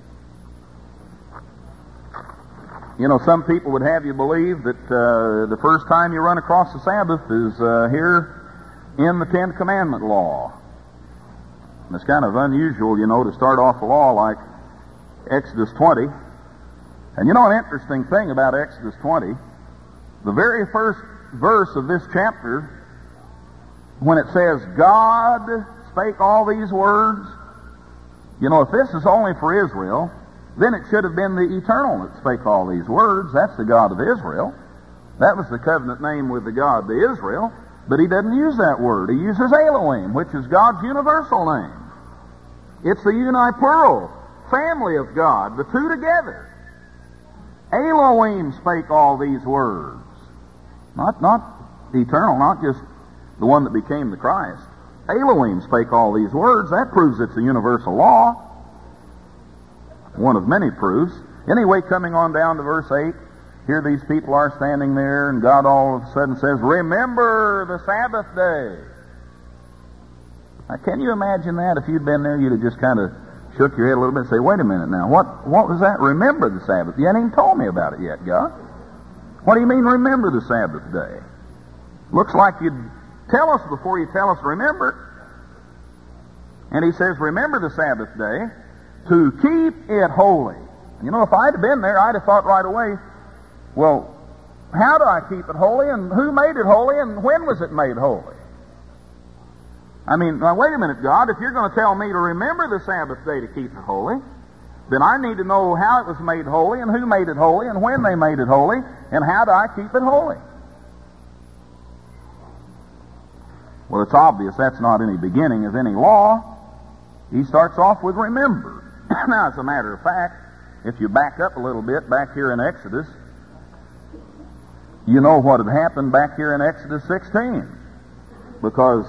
You know, some people would have you believe that the first time you run across the Sabbath is here in the Ten Commandment law. And it's kind of unusual, you know, to start off a law like Exodus 20. And you know an interesting thing about Exodus 20? The very first verse of this chapter, when it says, God spake all these words, you know, if this is only for Israel, then it should have been the Eternal that spake all these words. That's the God of Israel. That was the covenant name with the God of Israel. But He doesn't use that word. He uses Elohim, which is God's universal name. It's the uniplural family of God, the two together. Elohim spake all these words. Not eternal, not just the one that became the Christ. Elohim spake all these words. That proves it's a universal law. One of many proofs. Anyway, coming on down to verse 8, here these people are standing there, and God all of a sudden says, remember the Sabbath day. Now, can you imagine that? If you'd been there, you'd have just kind of shook your head a little bit and say, wait a minute now, what was that? Remember the Sabbath. You hadn't even told me about it yet, God. What do you mean, remember the Sabbath day? Looks like you'd tell us before you tell us to remember. And He says, remember the Sabbath day to keep it holy. You know, if I'd have been there, I'd have thought right away, well, how do I keep it holy, and who made it holy, and when was it made holy? I mean, now wait a minute, God, if you're going to tell me to remember the Sabbath day to keep it holy, then I need to know how it was made holy, and who made it holy, and when they made it holy, and how do I keep it holy? Well, it's obvious that's not any beginning of any law. He starts off with remember. Now, as a matter of fact, if you back up a little bit back here in Exodus, you know what had happened back here in Exodus 16. Because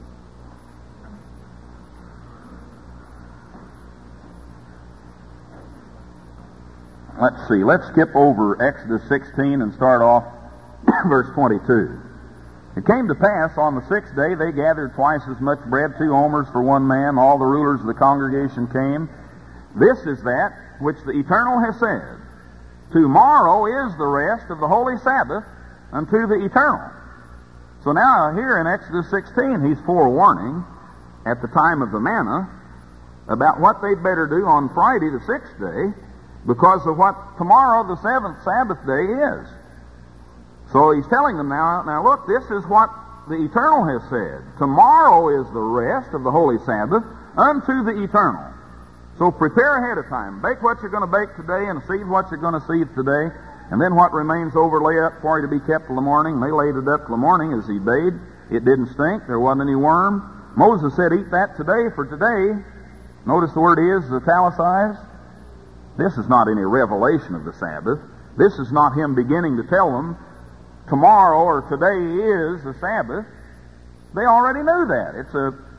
let's skip over Exodus 16 and start off verse 22. It came to pass on the 6th day they gathered twice as much bread, 2 omers for one man. All the rulers of the congregation came. This is that which the Eternal has said. Tomorrow is the rest of the holy Sabbath unto the Eternal. So now here in Exodus 16 He's forewarning at the time of the manna about what they'd better do on Friday the 6th day, because of what tomorrow the 7th Sabbath day is. So He's telling them now look, this is what the Eternal has said. Tomorrow is the rest of the holy Sabbath unto the Eternal. So prepare ahead of time. Bake what you're going to bake today, and seed what you're going to seed today, and then what remains over lay up for you to be kept till the morning. And they laid it up till the morning as He bade. It didn't stink. There wasn't any worm. Moses said, eat that today for today. Notice the word is italicized. This is not any revelation of the Sabbath. This is not Him beginning to tell them, tomorrow or today is the Sabbath. They already knew that. It's a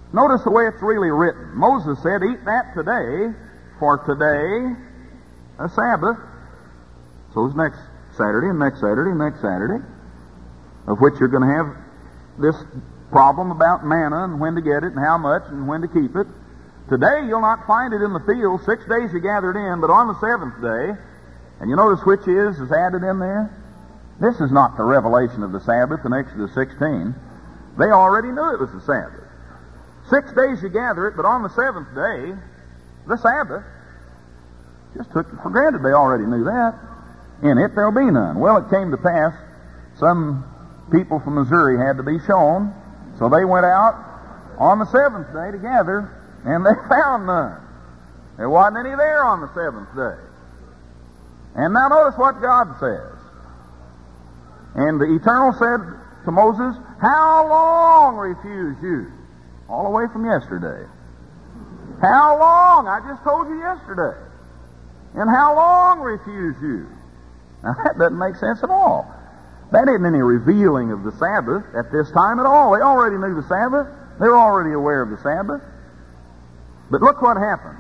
Notice the way it's really written. Moses said, eat that today, for today a Sabbath. So it's next Saturday, and next Saturday, and next Saturday, of which you're going to have this problem about manna and when to get it and how much and when to keep it. Today you'll not find it in the field. 6 days you gather it in, but on the seventh day, and you notice which is added in there? This is not the revelation of the Sabbath in Exodus 16. They already knew it was the Sabbath. 6 days you gather it, but on the seventh day, the Sabbath, just took it for granted. They already knew that. In it there'll be none. Well, it came to pass, some people from Missouri had to be shown, so they went out on the seventh day to gather, and they found none. There wasn't any there on the seventh day. And now notice what God says. And the Eternal said to Moses, how long refuse you? All the way from yesterday. How long? I just told you yesterday. And how long refuse you? Now that doesn't make sense at all. That isn't any revealing of the Sabbath at this time at all. They already knew the Sabbath. They were already aware of the Sabbath. But look what happens.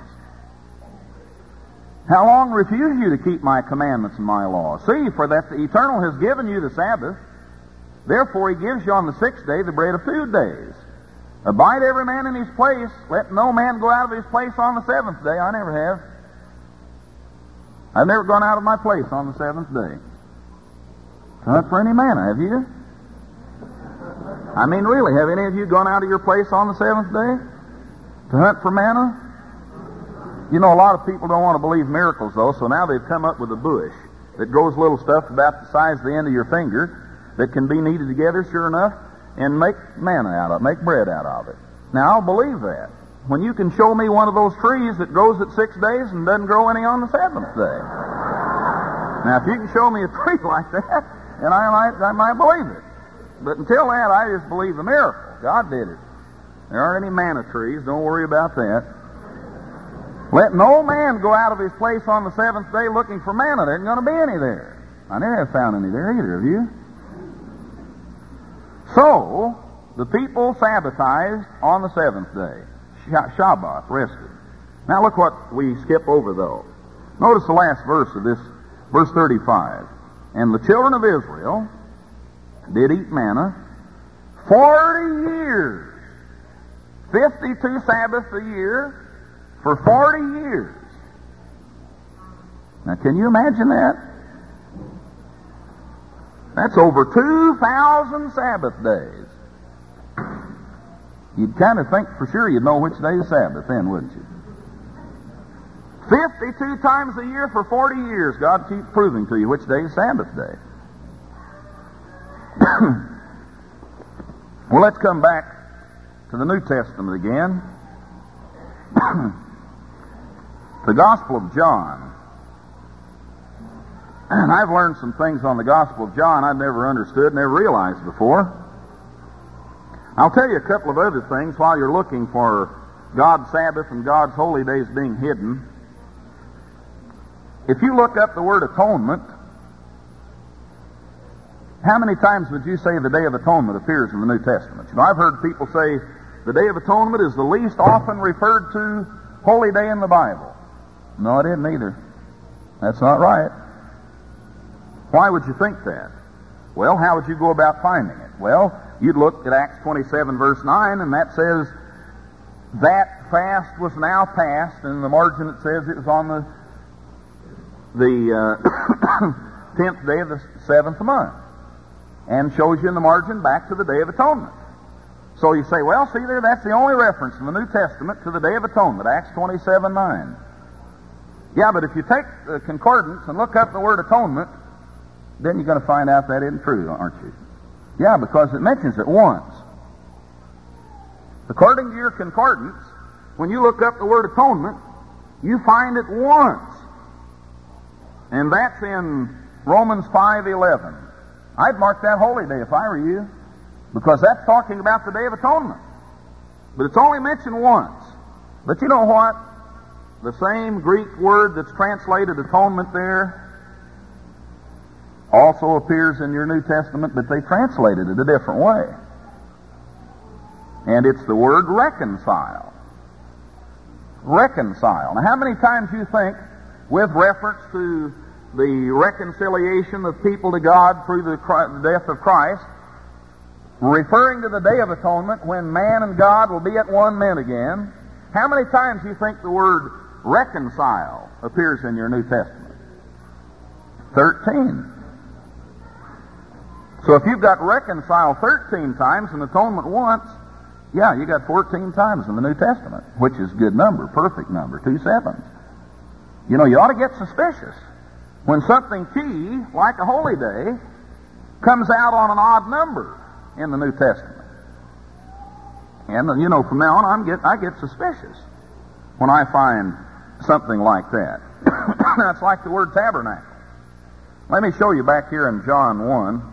How long refuse you to keep my commandments and my laws? See, for that the Eternal has given you the Sabbath, therefore he gives you on the sixth day the bread of 2 days. Abide every man in his place. Let no man go out of his place on the seventh day. I never have. I've never gone out of my place on the seventh day. To hunt for any manna, have you? I mean, really, have any of you gone out of your place on the seventh day to hunt for manna? You know, a lot of people don't want to believe miracles, though, so now they've come up with a bush that grows little stuff about the size of the end of your finger that can be kneaded together, sure enough, and make manna out of it, make bread out of it. Now, I'll believe that when you can show me one of those trees that grows at 6 days and doesn't grow any on the seventh day. Now, if you can show me a tree like that, then I might believe it. But until that, I just believe the miracle. God did it. There aren't any manna trees. Don't worry about that. Let no man go out of his place on the seventh day looking for manna. There isn't going to be any there. I never have found any there either, have you? So, the people Sabbathized on the seventh day. Shabbat, rested. Now look what we skip over, though. Notice the last verse of this, verse 35. And the children of Israel did eat manna 40 years. 52 Sabbaths a year for 40 years. Now, can you imagine that? That's over 2,000 Sabbath days. You'd kind of think for sure you'd know which day is Sabbath then, wouldn't you? 52 times a year for 40 years, God keeps proving to you which day is Sabbath day. Well, let's come back to the New Testament again. The Gospel of John. And I've learned some things on the Gospel of John I'd never understood, never realized before. I'll tell you a couple of other things while you're looking for God's Sabbath and God's holy days being hidden. If you look up the word atonement, how many times would you say the Day of Atonement appears in the New Testament? You know, I've heard people say the Day of Atonement is the least often referred to holy day in the Bible. No, it isn't either. That's not right. Why would you think that? Well, how would you go about finding it? Well, you'd look at Acts 27, verse 9, and that says, that fast was now past, and in the margin it says it was on the 10th day of the 7th month, and shows you in the margin back to the Day of Atonement. So you say, well, see there, that's the only reference in the New Testament to the Day of Atonement, Acts 27, 9. Yeah, but if you take the concordance and look up the word atonement, then you're going to find out that isn't true, aren't you? Yeah, because it mentions it once. According to your concordance, when you look up the word atonement, you find it once. And that's in Romans 5:11. I'd mark that holy day if I were you, because that's talking about the Day of Atonement. But it's only mentioned once. But you know what? The same Greek word that's translated atonement there also appears in your New Testament, but they translated it a different way. And it's the word reconcile. Reconcile. Now, how many times you think, with reference to the reconciliation of people to God through the death of Christ, referring to the Day of Atonement when man and God will be at one man again, how many times do you think the word reconcile appears in your New Testament? 13. So if you've got reconcile 13 times and atonement once, yeah, you got 14 times in the New Testament, which is a good number, perfect number, 2 sevens. You know, you ought to get suspicious when something key, like a holy day, comes out on an odd number in the New Testament. And, you know, from now on, I get suspicious when I find something like that. That's like the word tabernacle. Let me show you back here in John 1.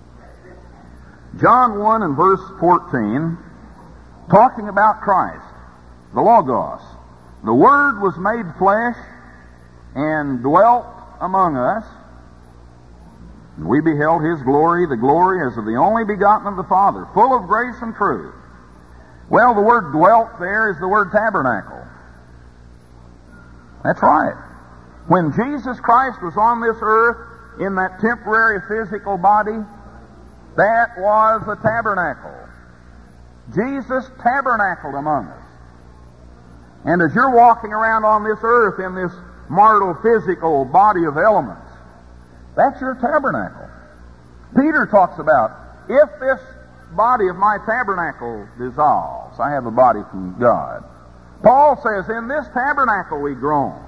John 1 and verse 14, talking about Christ, the Logos. The Word was made flesh and dwelt among us. And we beheld His glory, the glory as of the only begotten of the Father, full of grace and truth. Well, the word dwelt there is the word tabernacle. That's right. When Jesus Christ was on this earth in that temporary physical body, that was a tabernacle. Jesus tabernacled among us. And as you're walking around on this earth in this mortal physical body of elements, that's your tabernacle. Peter talks about, if this body of my tabernacle dissolves, I have a body from God. Paul says, in this tabernacle we groan.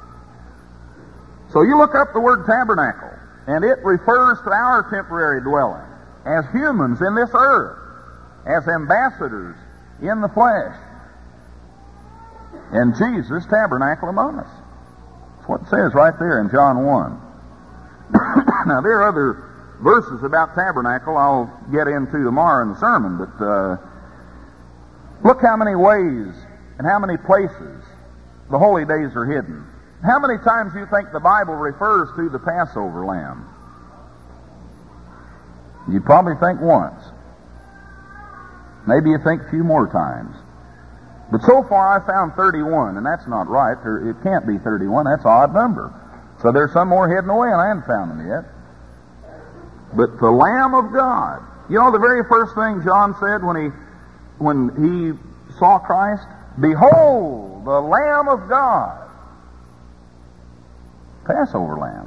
So you look up the word tabernacle, and it refers to our temporary dwelling as humans in this earth, as ambassadors in the flesh. And Jesus tabernacled among us. That's what it says right there in John 1. Now, there are other verses about tabernacle I'll get into tomorrow in the sermon, but look how many ways and how many places the holy days are hidden. How many times do you think the Bible refers to the Passover lamb? You'd probably think once. Maybe you think a few more times. But so far I found 31, and that's not right. It can't be 31. That's an odd number. So there's some more hidden away, and I haven't found them yet. But the Lamb of God. You know the very first thing John said when he saw Christ? Behold, the Lamb of God. Passover lamb.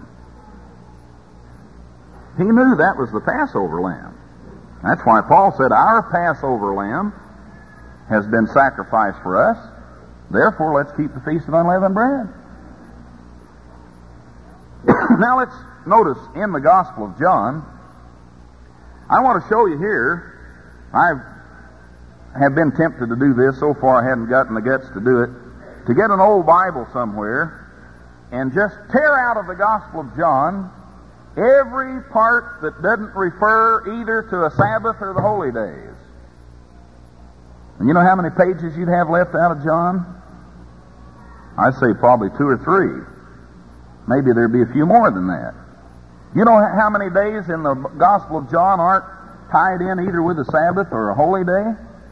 He knew that was the Passover lamb. That's why Paul said, our Passover lamb has been sacrificed for us. Therefore, let's keep the Feast of Unleavened Bread. Now let's notice in the Gospel of John, I want to show you here, I have been tempted to do this. So far I hadn't gotten the guts to do it. To get an old Bible somewhere and just tear out of the Gospel of John every part that doesn't refer either to a Sabbath or the holy days. And you know how many pages you'd have left out of John? I'd say probably 2 or 3. Maybe there'd be a few more than that. You know how many days in the Gospel of John aren't tied in either with a Sabbath or a holy day?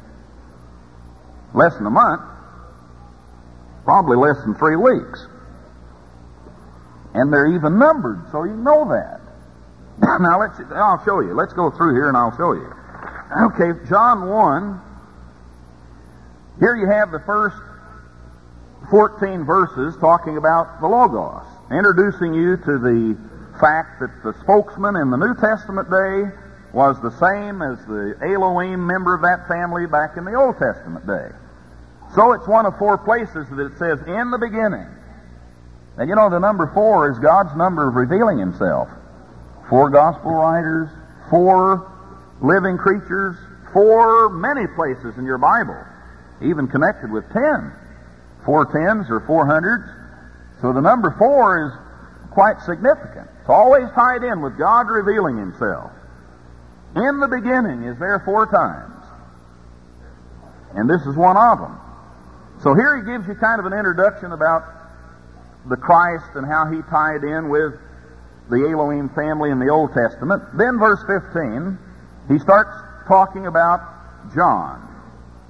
Less than a month. Probably less than 3 weeks. And they're even numbered, so you know that. Now I'll show you. Let's go through here and I'll show you. Okay, John 1. Here you have the first 14 verses talking about the Logos, introducing you to the fact that the spokesman in the New Testament day was the same as the Elohim member of that family back in the Old Testament day. So it's one of 4 places that it says, in the beginning. And you know, the number 4 is God's number of revealing Himself. 4 gospel writers, 4 living creatures, 4 many places in your Bible, even connected with 10. 4 tens or 400s. So the number 4 is quite significant. It's always tied in with God revealing Himself. In the beginning is there 4 times. And this is one of them. So here he gives you kind of an introduction about the Christ and how He tied in with the Elohim family in the Old Testament. Then verse 15, he starts talking about John.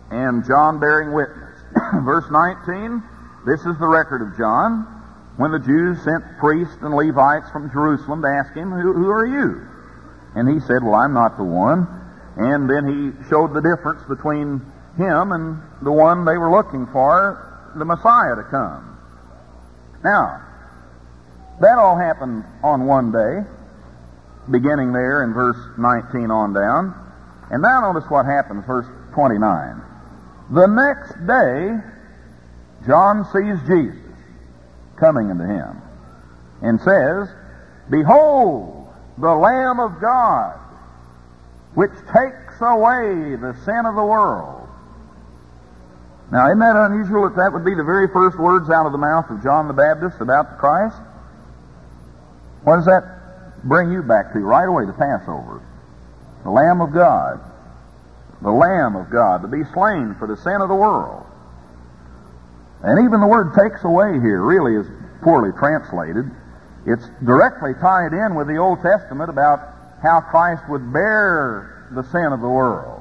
and John bearing witness. Verse 19, this is the record of John, when the Jews sent priests and Levites from Jerusalem to ask him, who are you? And he said, well, I'm not the one. And then he showed the difference between him and the one they were looking for, the Messiah to come. Now, that all happened on one day, beginning there in verse 19 on down. And now notice what happens, verse 29. The next day, John sees Jesus coming unto him, and says, behold, the Lamb of God, which takes away the sin of the world. Now, isn't that unusual that would be the very first words out of the mouth of John the Baptist about the Christ? What does that bring you back to right away? The Passover. The Lamb of God. The Lamb of God, to be slain for the sin of the world. And even the word takes away here really is poorly translated. It's directly tied in with the Old Testament about how Christ would bear the sin of the world.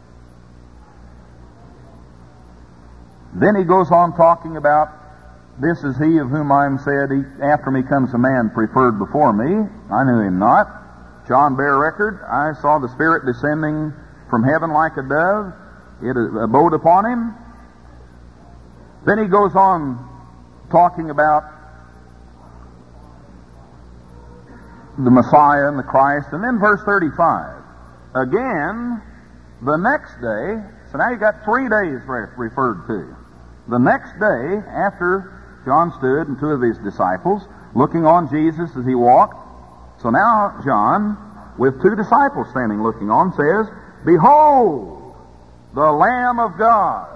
Then he goes on talking about, this is he of whom I am said, after me comes a man preferred before me. I knew him not. John bare record, I saw the Spirit descending from heaven like a dove. It abode upon him. Then he goes on talking about the Messiah and the Christ. And then verse 35. Again, the next day, so now you got 3 days referred to. The next day, after John stood and 2 of his disciples, looking on Jesus as he walked. So now John, with 2 disciples standing looking on, says, behold, the Lamb of God.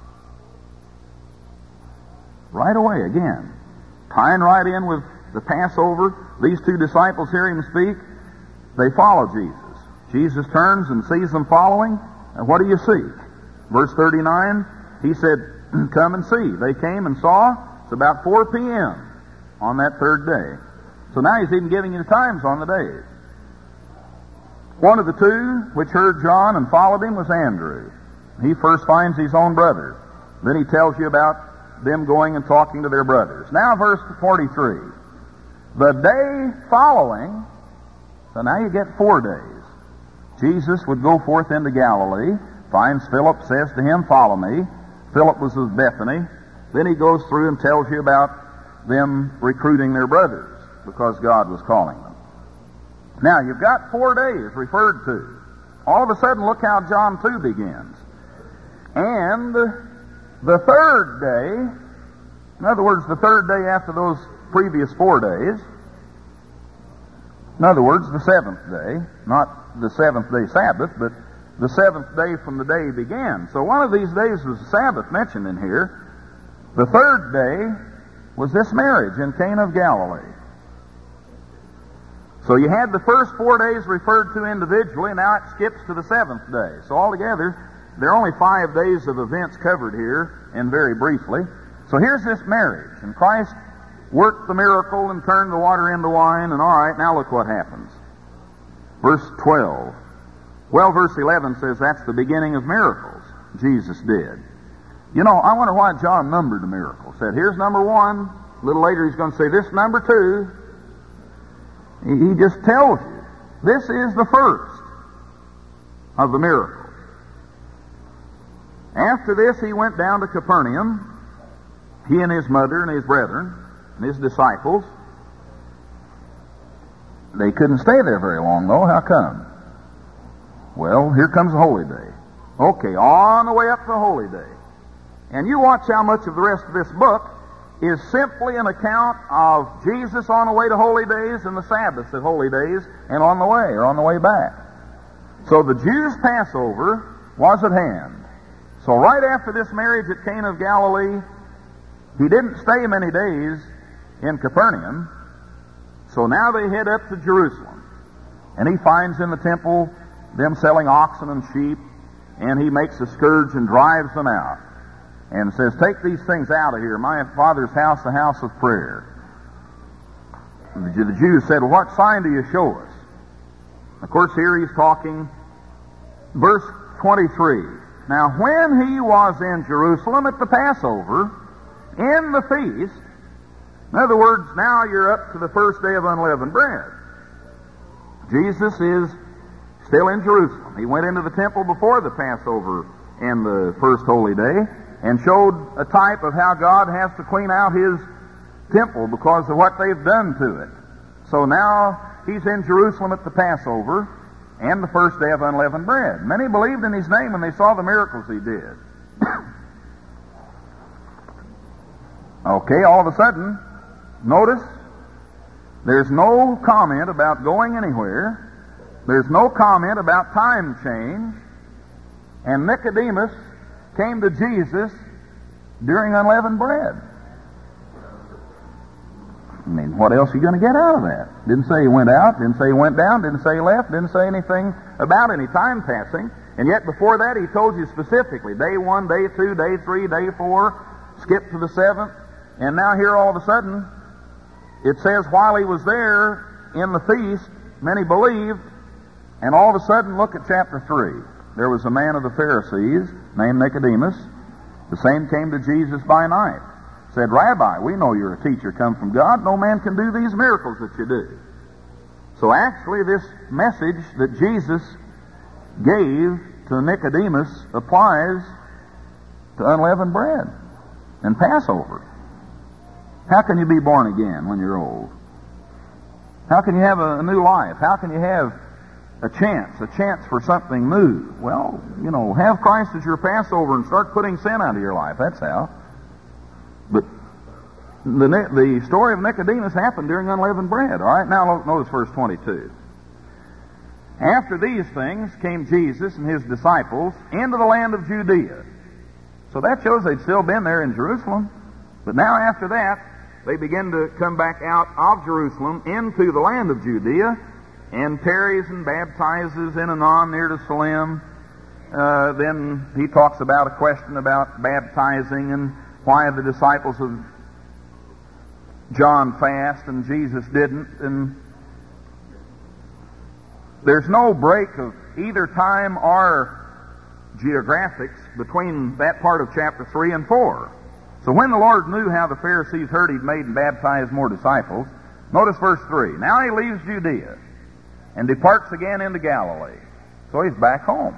Right away again, tying right in with the Passover. These 2 disciples hear him speak. They follow Jesus. Jesus turns and sees them following. And what do you see? Verse 39, he said, come and see. They came and saw. It's about 4 p.m. on that 3rd day. So now he's even giving you the times on the days. One of the 2 which heard John and followed him was Andrew. He first finds his own brothers. Then he tells you about them going and talking to their brothers. Now verse 43. The day following, so now you get 4 days. Jesus would go forth into Galilee, finds Philip, says to him, follow me. Philip was of Bethany. Then he goes through and tells you about them recruiting their brothers because God was calling them. Now you've got 4 days referred to. All of a sudden, look how John 2 begins. And the 3rd day, in other words, the 3rd day after those previous 4 days, in other words, the 7th day, not the 7th day Sabbath, but the 7th day from the day he began. So one of these days was the Sabbath mentioned in here. The 3rd day was this marriage in Cana of Galilee. So you had the first 4 days referred to individually, now it skips to the 7th day. So altogether, there are only 5 days of events covered here, and very briefly. So here's this marriage, and Christ worked the miracle and turned the water into wine, and all right, now look what happens. Verse 12. Well, verse 11 says that's the beginning of miracles Jesus did. You know, I wonder why John numbered the miracles. Said, here's number 1. A little later he's going to say, this number 2. He just tells you, this is the first of the miracles. After this, he went down to Capernaum, he and his mother and his brethren and his disciples. They couldn't stay there very long, though. How come? Well, here comes the Holy Day. Okay, on the way up to the Holy Day. And you watch how much of the rest of this book is simply an account of Jesus on the way to Holy Days and the Sabbaths of Holy Days and on the way back. So the Jews' Passover was at hand. So right after this marriage at Cana of Galilee, he didn't stay many days in Capernaum. So now they head up to Jerusalem. And he finds in the temple them selling oxen and sheep, and he makes a scourge and drives them out. And says, take these things out of here. My Father's house, the house of prayer. The Jews said, well, what sign do you show us? Of course, here he's talking, verse 23. Now, when he was in Jerusalem at the Passover, in the feast, in other words, now you're up to the first day of unleavened bread. Jesus is still in Jerusalem. He went into the temple before the Passover and the first holy day and showed a type of how God has to clean out His temple because of what they've done to it. So now He's in Jerusalem at the Passover and the first day of unleavened bread. Many believed in His name when they saw the miracles He did. Okay, all of a sudden, notice, there's no comment about going anywhere. There's no comment about time change. And Nicodemus came to Jesus during unleavened bread. I mean, what else are you going to get out of that? Didn't say he went out, didn't say he went down, didn't say he left, didn't say anything about any time passing. And yet before that he told you specifically, day 1, day 2, day 3, day 4, skip to the 7th. And now here all of a sudden, it says while he was there in the feast, many believed. And all of a sudden, look at chapter 3. There was a man of the Pharisees named Nicodemus. The same came to Jesus by night. Said, Rabbi, we know you're a teacher come from God. No man can do these miracles that you do. So actually this message that Jesus gave to Nicodemus applies to unleavened bread and Passover. How can you be born again when you're old? How can you have a new life? How can you have a chance for something new? Well, have Christ as your Passover and start putting sin out of your life. That's how. But the story of Nicodemus happened during unleavened bread. All right, now notice verse 22. After these things came Jesus and His disciples into the land of Judea. So that shows they'd still been there in Jerusalem. But now after that, they begin to come back out of Jerusalem into the land of Judea, and tarries and baptizes in Anon near to Salim. Then he talks about a question about baptizing and why the disciples of John fast and Jesus didn't. And there's no break of either time or geographics between that part of chapter 3 and 4. So when the Lord knew how the Pharisees heard He'd made and baptized more disciples, notice verse 3. Now He leaves Judea and departs again into Galilee. So He's back home.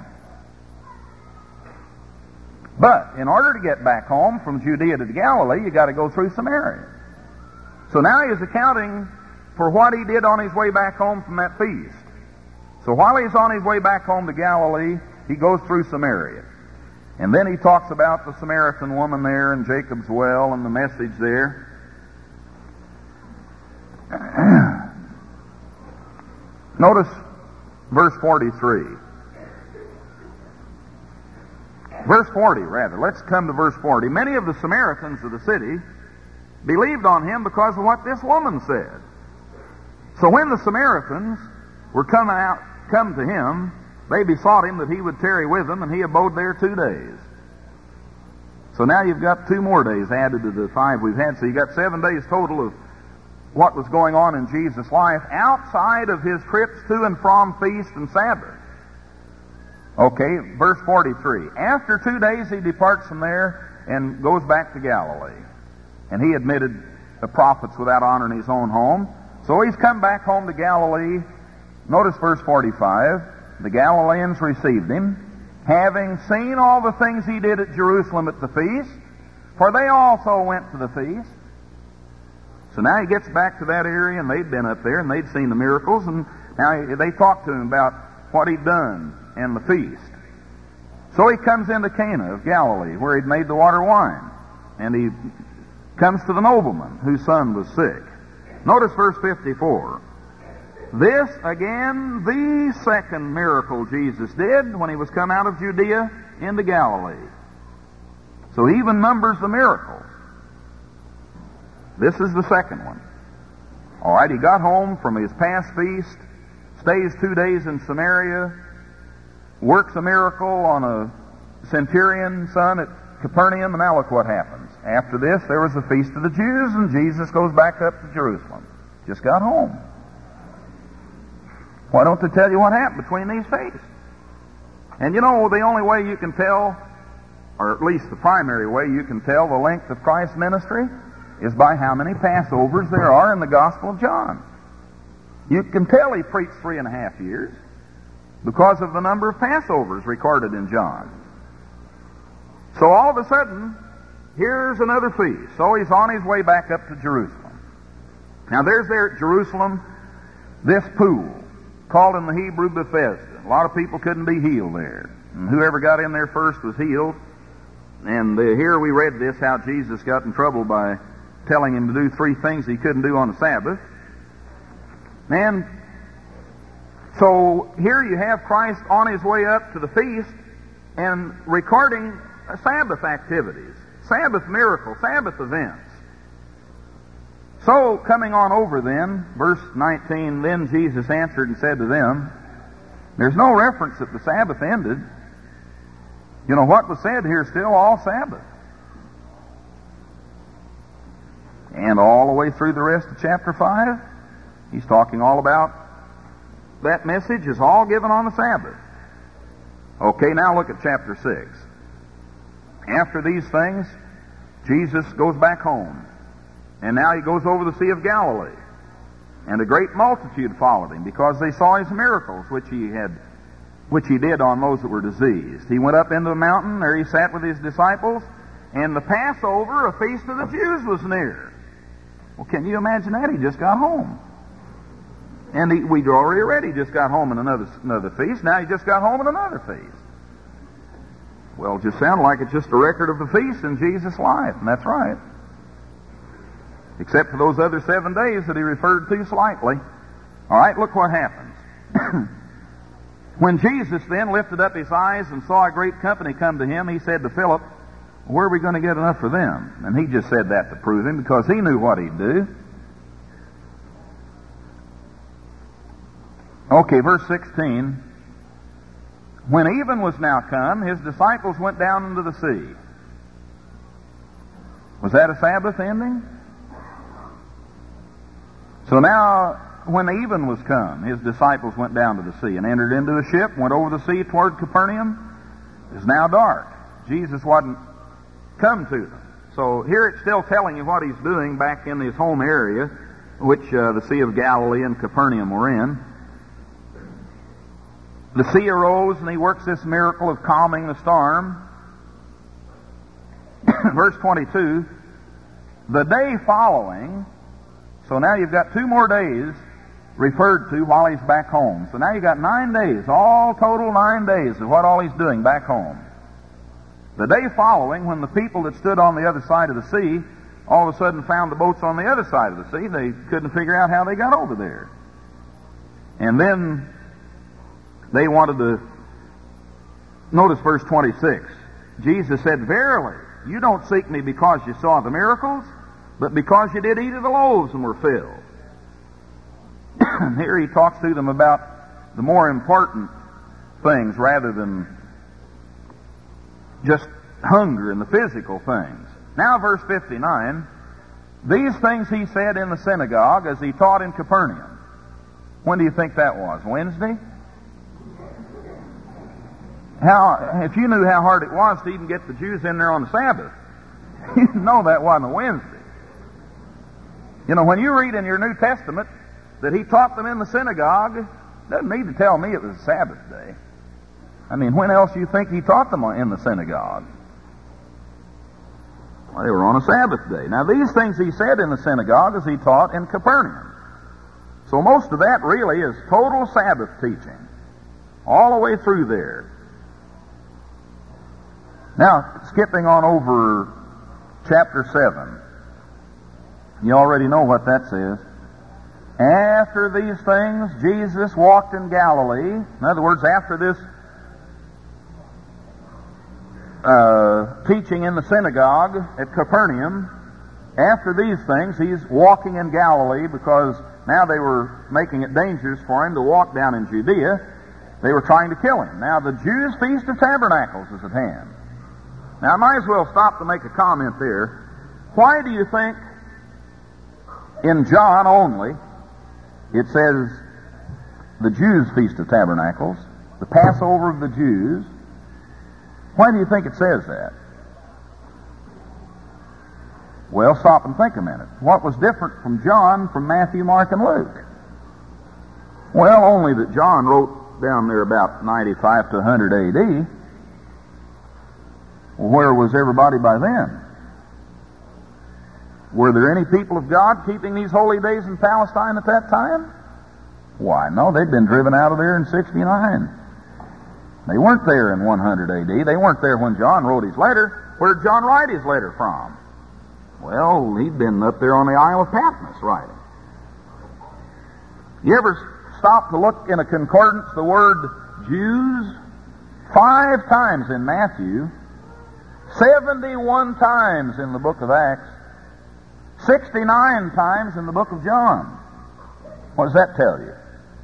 But in order to get back home from Judea to Galilee, you got to go through Samaria. So now He's accounting for what He did on His way back home from that feast. So while He's on His way back home to Galilee, He goes through Samaria. And then He talks about the Samaritan woman there and Jacob's well and the message there. Notice verse 43. Verse 40, rather. Let's come to verse 40. Many of the Samaritans of the city believed on Him because of what this woman said. So when the Samaritans were come to Him, they besought Him that He would tarry with them, and He abode there 2 days. So now you've got 2 more days added to the 5 we've had, so you've got 7 days total of what was going on in Jesus' life outside of His trips to and from feast and Sabbath. Okay, verse 43. After 2 days He departs from there and goes back to Galilee. And He admitted the prophets without honoring His own home. So He's come back home to Galilee. Notice verse 45. The Galileans received Him, having seen all the things He did at Jerusalem at the feast, for they also went to the feast. So now He gets back to that area, and they'd been up there, and they'd seen the miracles, and now they talked to Him about what He'd done and the feast. So He comes into Cana of Galilee, where He'd made the water wine, and He comes to the nobleman whose son was sick. Notice verse 54. This, again, the second miracle Jesus did when He was come out of Judea into Galilee. So He even numbers the miracles. This is the second one. All right, He got home from His past feast, stays 2 days in Samaria, works a miracle on a centurion son at Capernaum, and now look what happens. After this, there was a feast of the Jews, and Jesus goes back up to Jerusalem. Just got home. Why don't they tell you what happened between these feasts? And you know, the only way you can tell, or at least the primary way you can tell the length of Christ's ministry, is by how many Passovers there are in the Gospel of John. You can tell he preached 3.5 years because of the number of Passovers recorded in John. So all of a sudden, here's another feast. So he's on his way back up to Jerusalem. Now there's there at Jerusalem this pool, called in the Hebrew Bethesda. A lot of people couldn't be healed there. And whoever got in there first was healed. And here we read this, how Jesus got in trouble by telling him to do 3 things he couldn't do on the Sabbath. And so here you have Christ on his way up to the feast and recording Sabbath activities, Sabbath miracles, Sabbath events. So, coming on over then, verse 19, then Jesus answered and said to them, there's no reference that the Sabbath ended. You know, what was said here is still all Sabbath. And all the way through the rest of chapter 5, he's talking all about that message is all given on the Sabbath. Okay, now look at chapter 6. After these things, Jesus goes back home. And now he goes over the Sea of Galilee. And a great multitude followed him because they saw his miracles which he did on those that were diseased. He went up into the mountain, there he sat with his disciples, and the Passover, a feast of the Jews, was near. Well, can you imagine that? He just got home. And we'd already read he just got home in another feast. Now he just got home in another feast. Well, it just sounded like it's just a record of the feast in Jesus' life, and that's right. Except for those other 7 days that he referred to slightly. All right, look what happens. When Jesus then lifted up his eyes and saw a great company come to him, he said to Philip, where are we going to get enough for them? And he just said that to prove him because he knew what he'd do. Okay, verse 16. When even was now come, his disciples went down into the sea. Was that a Sabbath ending? So now, when even was come, his disciples went down to the sea and entered into a ship, went over the sea toward Capernaum. It is now dark. Jesus wasn't come to them. So here it's still telling you what he's doing back in his home area, which the Sea of Galilee and Capernaum were in. The sea arose and he works this miracle of calming the storm. Verse 22, the day following, so now you've got 2 more days referred to while he's back home. So now you've got 9 days, all total 9 days of what all he's doing back home. The day following, when the people that stood on the other side of the sea all of a sudden found the boats on the other side of the sea, they couldn't figure out how they got over there. And then they wanted to... Notice verse 26. Jesus said, verily, you don't seek me because you saw the miracles, but because you did eat of the loaves and were filled. Here he talks to them about the more important things rather than just hunger and the physical things. Now verse 59, these things he said in the synagogue as he taught in Capernaum. When do you think that was? Wednesday? If you knew how hard it was to even get the Jews in there on the Sabbath, you'd know that wasn't a Wednesday. You know, when you read in your New Testament that he taught them in the synagogue, it doesn't need to tell me it was a Sabbath day. I mean, when else do you think he taught them in the synagogue? Well, they were on a Sabbath day. Now, these things he said in the synagogue as he taught in Capernaum. So most of that really is total Sabbath teaching, all the way through there. Now, skipping on over chapter 7. You already know what that says. After these things, Jesus walked in Galilee. In other words, after this teaching in the synagogue at Capernaum, after these things, he's walking in Galilee because now they were making it dangerous for him to walk down in Judea. They were trying to kill him. Now, the Jews' Feast of Tabernacles is at hand. Now, I might as well stop to make a comment there. Why do you think in John only it says the Jews' Feast of Tabernacles, the Passover of the Jews. Why do you think it says that? Well, stop and think a minute. What was different from John, from Matthew, Mark, and Luke? Well, only that John wrote down there about 95 to 100 A.D. Where was everybody by then? Were there any people of God keeping these holy days in Palestine at that time? Why, no, they'd been driven out of there in 69. They weren't there in 100 A.D. They weren't there when John wrote his letter. Where did John write his letter from? Well, he'd been up there on the Isle of Patmos writing. You ever stop to look in a concordance the word Jews? 5 times in Matthew, 71 times in the book of Acts, 69 times in the book of John. What does that tell you?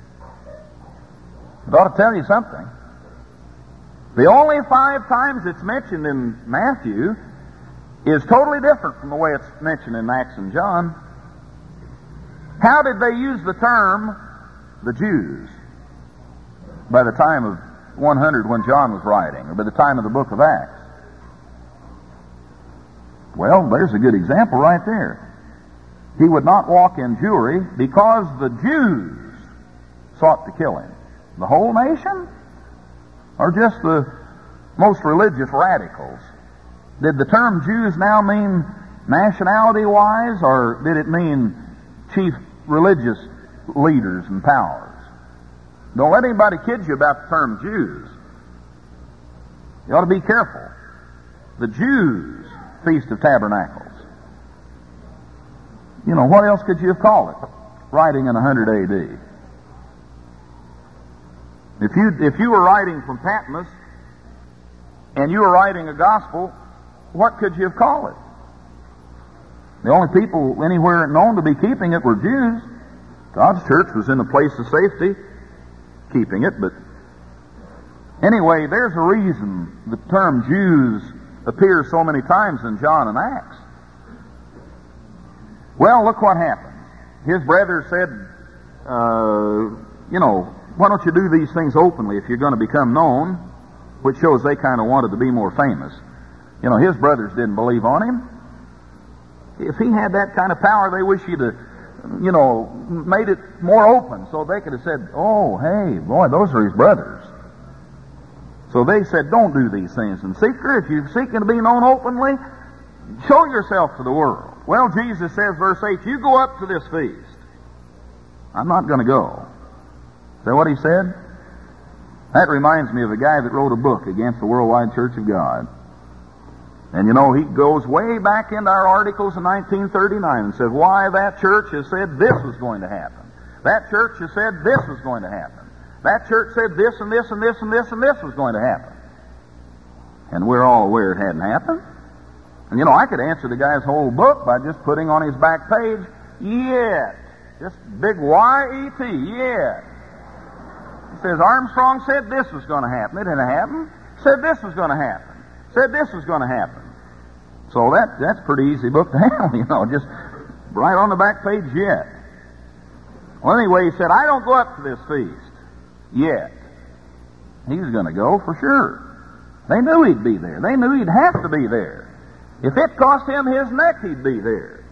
It ought to tell you something. The only 5 times it's mentioned in Matthew is totally different from the way it's mentioned in Acts and John. How did they use the term the Jews by the time of 100 when John was writing, or by the time of the book of Acts? Well, there's a good example right there. He would not walk in Jewry because the Jews sought to kill him. The whole nation? Or just the most religious radicals? Did the term Jews now mean nationality-wise, or did it mean chief religious leaders and powers? Don't let anybody kid you about the term Jews. You ought to be careful. The Jews' Feast of Tabernacles. You know, what else could you have called it? Writing in 100 A.D. If you were writing from Patmos, and you were writing a gospel, what could you have called it? The only people anywhere known to be keeping it were Jews. God's church was in a place of safety, keeping it, but anyway, there's a reason the term Jews appears so many times in John and Acts. Well, look what happened. His brother said, why don't you do these things openly if you're going to become known, which shows they kind of wanted to be more famous. You know, his brothers didn't believe on him. If he had that kind of power, they wish he'd have, made it more open so they could have said, oh, hey, boy, those are his brothers. So they said, don't do these things in secret. If you're seeking to be known openly, show yourself to the world. Well, Jesus says, verse 8, you go up to this feast. I'm not going to go. Is that what he said? That reminds me of a guy that wrote a book against the Worldwide Church of God. And he goes way back into our articles in 1939 and says why that church has said this was going to happen. That church has said this was going to happen. That church said this and this and this and this and this was going to happen. And we're all aware it hadn't happened. And I could answer the guy's whole book by just putting on his back page, yet. Just big Y-E-T, yet. He says Armstrong said this was going to happen. It didn't happen. Said this was going to happen. Said this was going to happen. So that's a pretty easy book to handle, just right on the back page, yet. Well, anyway, he said, I don't go up to this feast yet. He was going to go for sure. They knew he'd be there. They knew he'd have to be there. If it cost him his neck, he'd be there.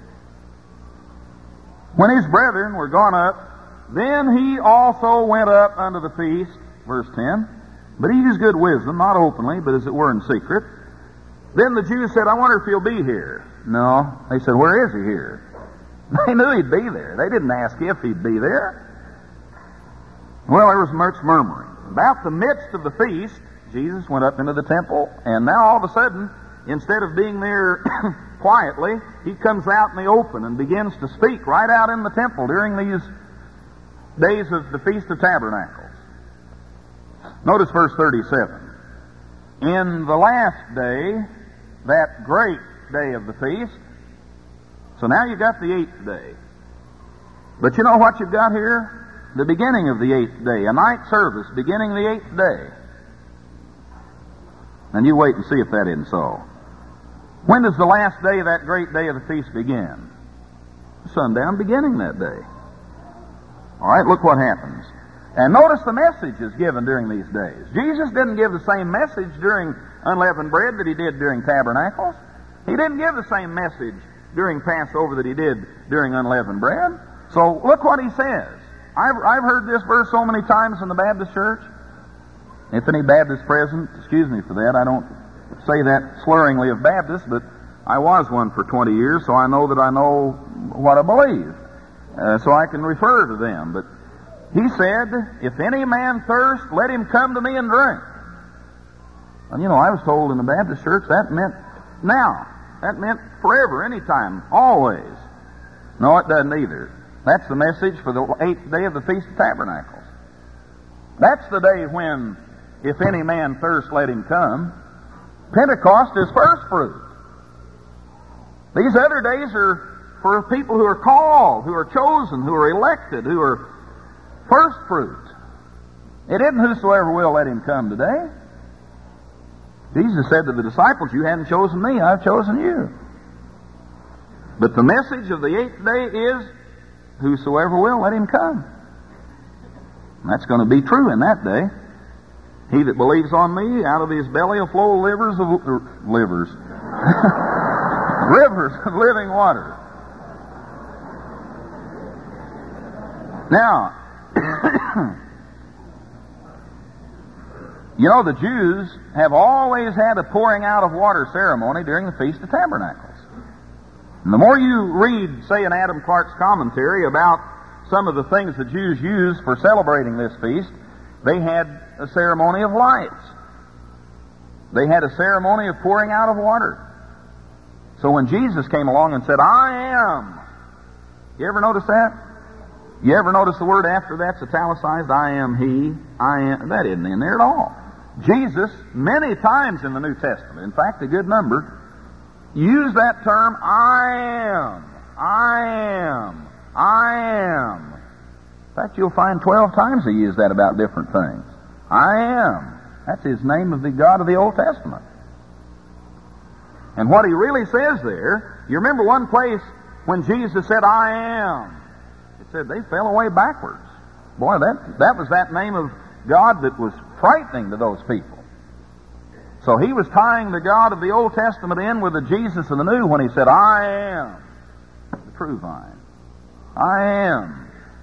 When his brethren were gone up, then he also went up unto the feast, verse 10. But he used good wisdom, not openly, but as it were in secret. Then the Jews said, I wonder if he'll be here. No. They said, where is he here? They knew he'd be there. They didn't ask if he'd be there. Well, there was much murmuring. About the midst of the feast, Jesus went up into the temple, and now all of a sudden, instead of being there quietly, he comes out in the open and begins to speak right out in the temple during these days of the Feast of Tabernacles. Notice verse 37. In the last day, that great day of the feast, so now you've got the 8th day. But you know what you've got here? The beginning of the 8th day, a night service beginning the 8th day. And you wait and see if that isn't so. When does the last day, that great day of the feast, begin? Sundown beginning that day. All right, look what happens. And notice the message is given during these days. Jesus didn't give the same message during unleavened bread that he did during tabernacles. He didn't give the same message during Passover that he did during unleavened bread. So look what he says. I've heard this verse so many times in the Baptist church. If any Baptist present, excuse me for that. I don't say that slurringly of Baptists, but I was one for 20 years, so I know that I know what I believe. So I can refer to them. But he said, if any man thirst, let him come to me and drink. And you know, I was told in the Baptist church that meant now. That meant forever, anytime, always. No, it doesn't either. That's the message for the 8th day of the Feast of Tabernacles. That's the day when, if any man thirst, let him come. Pentecost is first fruit. These other days are for people who are called, who are chosen, who are elected, who are first fruit. It isn't whosoever will, let him come today. Jesus said to the disciples, you hadn't chosen me, I've chosen you. But the message of the 8th day is, whosoever will, let him come. And that's going to be true in that day. He that believes on me, out of his belly will flow rivers of living water. Now, you know, the Jews have always had a pouring out of water ceremony during the Feast of Tabernacles. And the more you read, say, in Adam Clark's commentary about some of the things the Jews used for celebrating this feast, they had a ceremony of lights. They had a ceremony of pouring out of water. So when Jesus came along and said, I am, you ever notice that? You ever notice the word after that's italicized? I am he, I am. That isn't in there at all. Jesus, many times in the New Testament, in fact, a good number, used that term, I am, I am, I am. In fact, you'll find 12 times he used that about different things. I am. That's his name of the God of the Old Testament. And what he really says there, you remember one place when Jesus said, I am. It said they fell away backwards. Boy, that was that name of God that was frightening to those people. So he was tying the God of the Old Testament in with the Jesus of the New when he said, I am the true vine. I am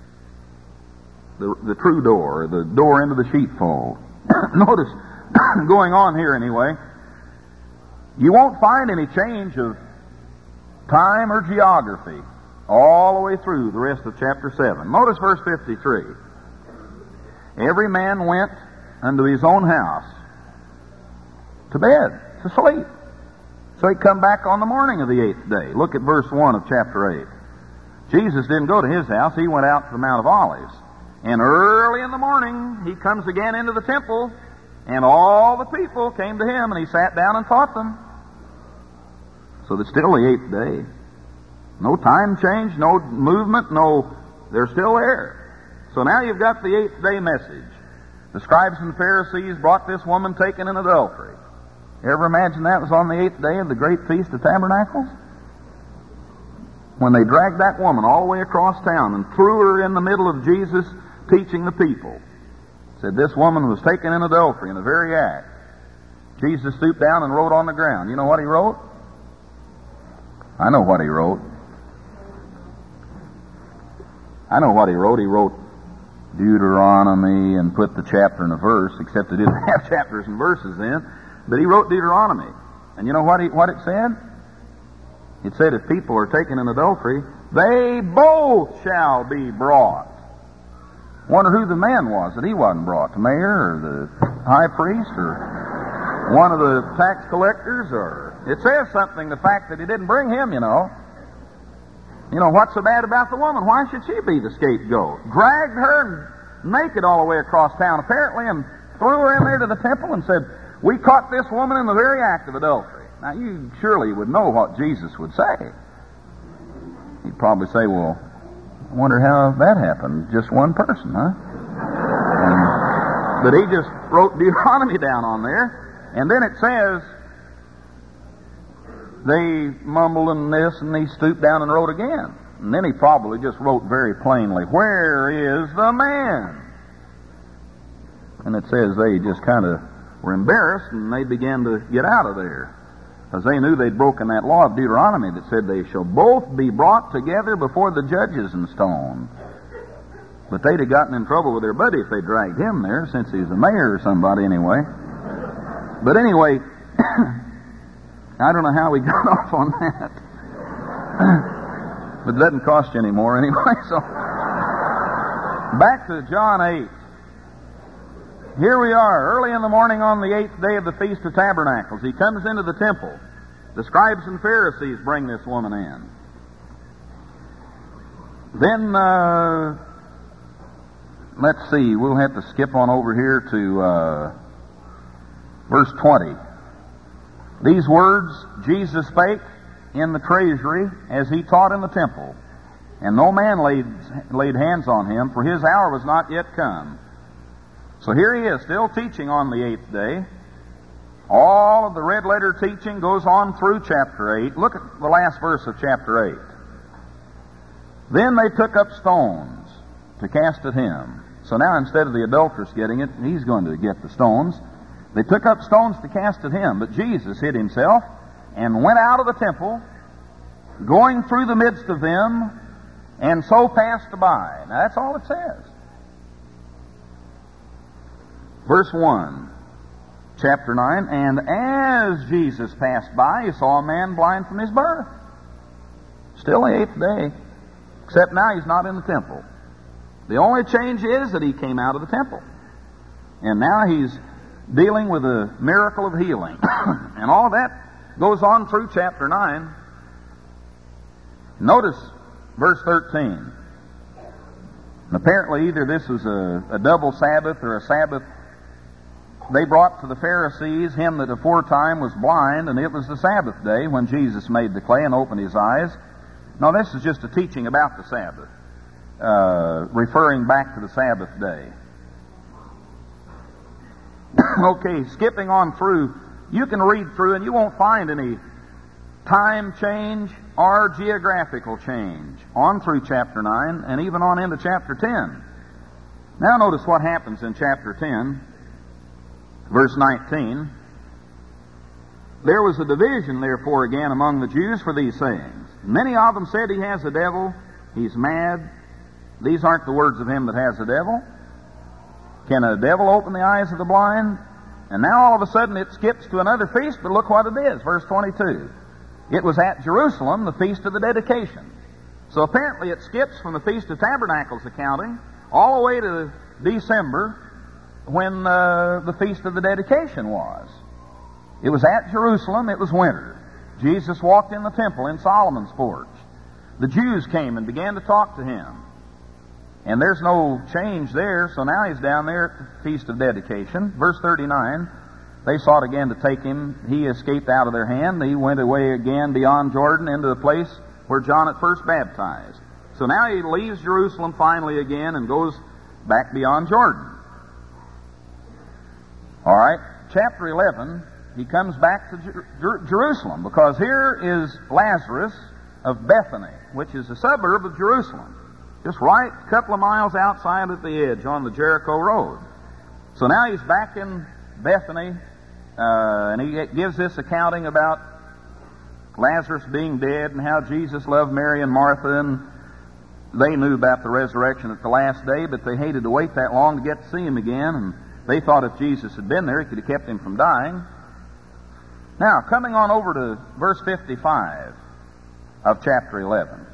the true door, the door into the sheepfold. Notice, going on here anyway, you won't find any change of time or geography all the way through the rest of chapter 7. Notice verse 53. Every man went unto his own house to bed, to sleep. So he'd come back on the morning of the 8th day. Look at verse 1 of chapter 8. Jesus didn't go to his house. He went out to the Mount of Olives. And early in the morning, he comes again into the temple, and all the people came to him, and he sat down and taught them. So it's still the 8th day. No time change, no movement, they're still there. So now you've got the 8th day message. The scribes and Pharisees brought this woman taken in adultery. You ever imagine that was on the 8th day of the great Feast of Tabernacles? When they dragged that woman all the way across town and threw her in the middle of Jesus teaching the people. Said this woman was taken in adultery in the very act. Jesus stooped down and wrote on the ground. You know what he wrote? I know what he wrote. I know what he wrote. He wrote Deuteronomy and put the chapter and a verse, except it didn't have chapters and verses then. But he wrote Deuteronomy. And you know what it said? It said if people are taken in adultery, they both shall be brought. Wonder who the man was that he wasn't brought. The mayor or the high priest or one of the tax collectors, or it says something, the fact that he didn't bring him, you know. You know, what's so bad about the woman? Why should she be the scapegoat? Dragged her naked all the way across town, apparently, and threw her in there to the temple and said, we caught this woman in the very act of adultery. Now, you surely would know what Jesus would say. He'd probably say, well, I wonder how that happened. Just one person, huh? But he just wrote Deuteronomy down on there. And then it says, they mumbled and this, and he stooped down and wrote again. And then he probably just wrote very plainly, where is the man? And it says they just kind of were embarrassed, and they began to get out of there, because they knew they'd broken that law of Deuteronomy that said they shall both be brought together before the judges and stoned. But they'd have gotten in trouble with their buddy if they dragged him there, since he was a mayor or somebody anyway. But anyway, I don't know how we got off on that. But it doesn't cost you any more anyway. So back to John 8. Here we are, early in the morning on the 8th day of the Feast of Tabernacles. He comes into the temple. The scribes and Pharisees bring this woman in. Then, let's see, we'll have to skip on over here to verse 20. These words Jesus spake in the treasury as he taught in the temple, and no man laid hands on him, for his hour was not yet come. So here he is, still teaching on the 8th day. All of the red letter teaching goes on through chapter 8. Look at the last verse of chapter 8. Then they took up stones to cast at him. So now instead of the adulteress getting it, he's going to get the stones. They took up stones to cast at him, but Jesus hid himself and went out of the temple, going through the midst of them, and so passed by. Now that's all it says. Verse 1, chapter 9, and as Jesus passed by, he saw a man blind from his birth. Still the 8th day, except now he's not in the temple. The only change is that he came out of the temple. And now he's dealing with a miracle of healing. And all of that goes on through chapter 9. Notice verse 13. And apparently either this was a double Sabbath or a Sabbath they brought to the Pharisees him that aforetime was blind, and it was the Sabbath day when Jesus made the clay and opened his eyes. Now this is just a teaching about the Sabbath, referring back to the Sabbath day. Okay, skipping on through, you can read through and you won't find any time change or geographical change on through chapter 9 and even on into chapter 10. Now notice what happens in chapter 10. Verse 19, there was a division, therefore, again among the Jews for these sayings. Many of them said, he has a devil, he's mad. These aren't the words of him that has a devil. Can a devil open the eyes of the blind? And now all of a sudden it skips to another feast, but look what it is, verse 22. It was at Jerusalem, the Feast of the Dedication. So apparently it skips from the Feast of Tabernacles accounting all the way to December, when the Feast of the Dedication was. It was at Jerusalem, it was winter. Jesus walked in the temple in Solomon's porch. The Jews came and began to talk to him. And there's no change there, so now he's down there at the Feast of Dedication. Verse 39, they sought again to take him. He escaped out of their hand. He went away again beyond Jordan into the place where John at first baptized. So now he leaves Jerusalem finally again and goes back beyond Jordan. All right, chapter 11, he comes back to Jerusalem, because here is Lazarus of Bethany, which is a suburb of Jerusalem, just right a couple of miles outside at the edge on the Jericho Road. So now he's back in Bethany, and he gives this accounting about Lazarus being dead and how Jesus loved Mary and Martha, and they knew about the resurrection at the last day, but they hated to wait that long to get to see him again, and they thought if Jesus had been there, he could have kept him from dying. Now, coming on over to verse 55 of chapter 11.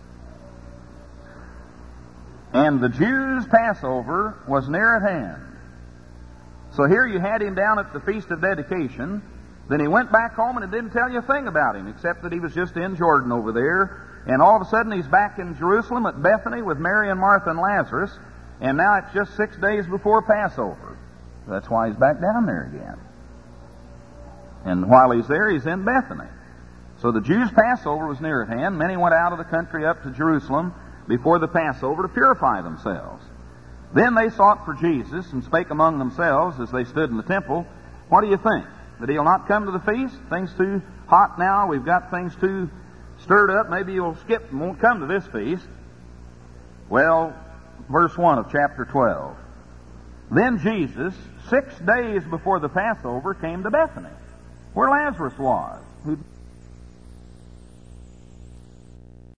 And the Jews' Passover was near at hand. So here you had him down at the Feast of Dedication. Then he went back home and it didn't tell you a thing about him, except that he was just in Jordan over there. And all of a sudden he's back in Jerusalem at Bethany with Mary and Martha and Lazarus. And now it's just 6 days before Passover. That's why he's back down there again. And while he's there, he's in Bethany. So the Jews' Passover was near at hand. Many went out of the country up to Jerusalem before the Passover to purify themselves. Then they sought for Jesus and spake among themselves as they stood in the temple, what do you think? That he'll not come to the feast? Things too hot now. We've got things too stirred up. Maybe he'll skip and won't come to this feast. Well, verse 1 of chapter 12. Then Jesus, 6 days before the Passover, came to Bethany, where Lazarus was, who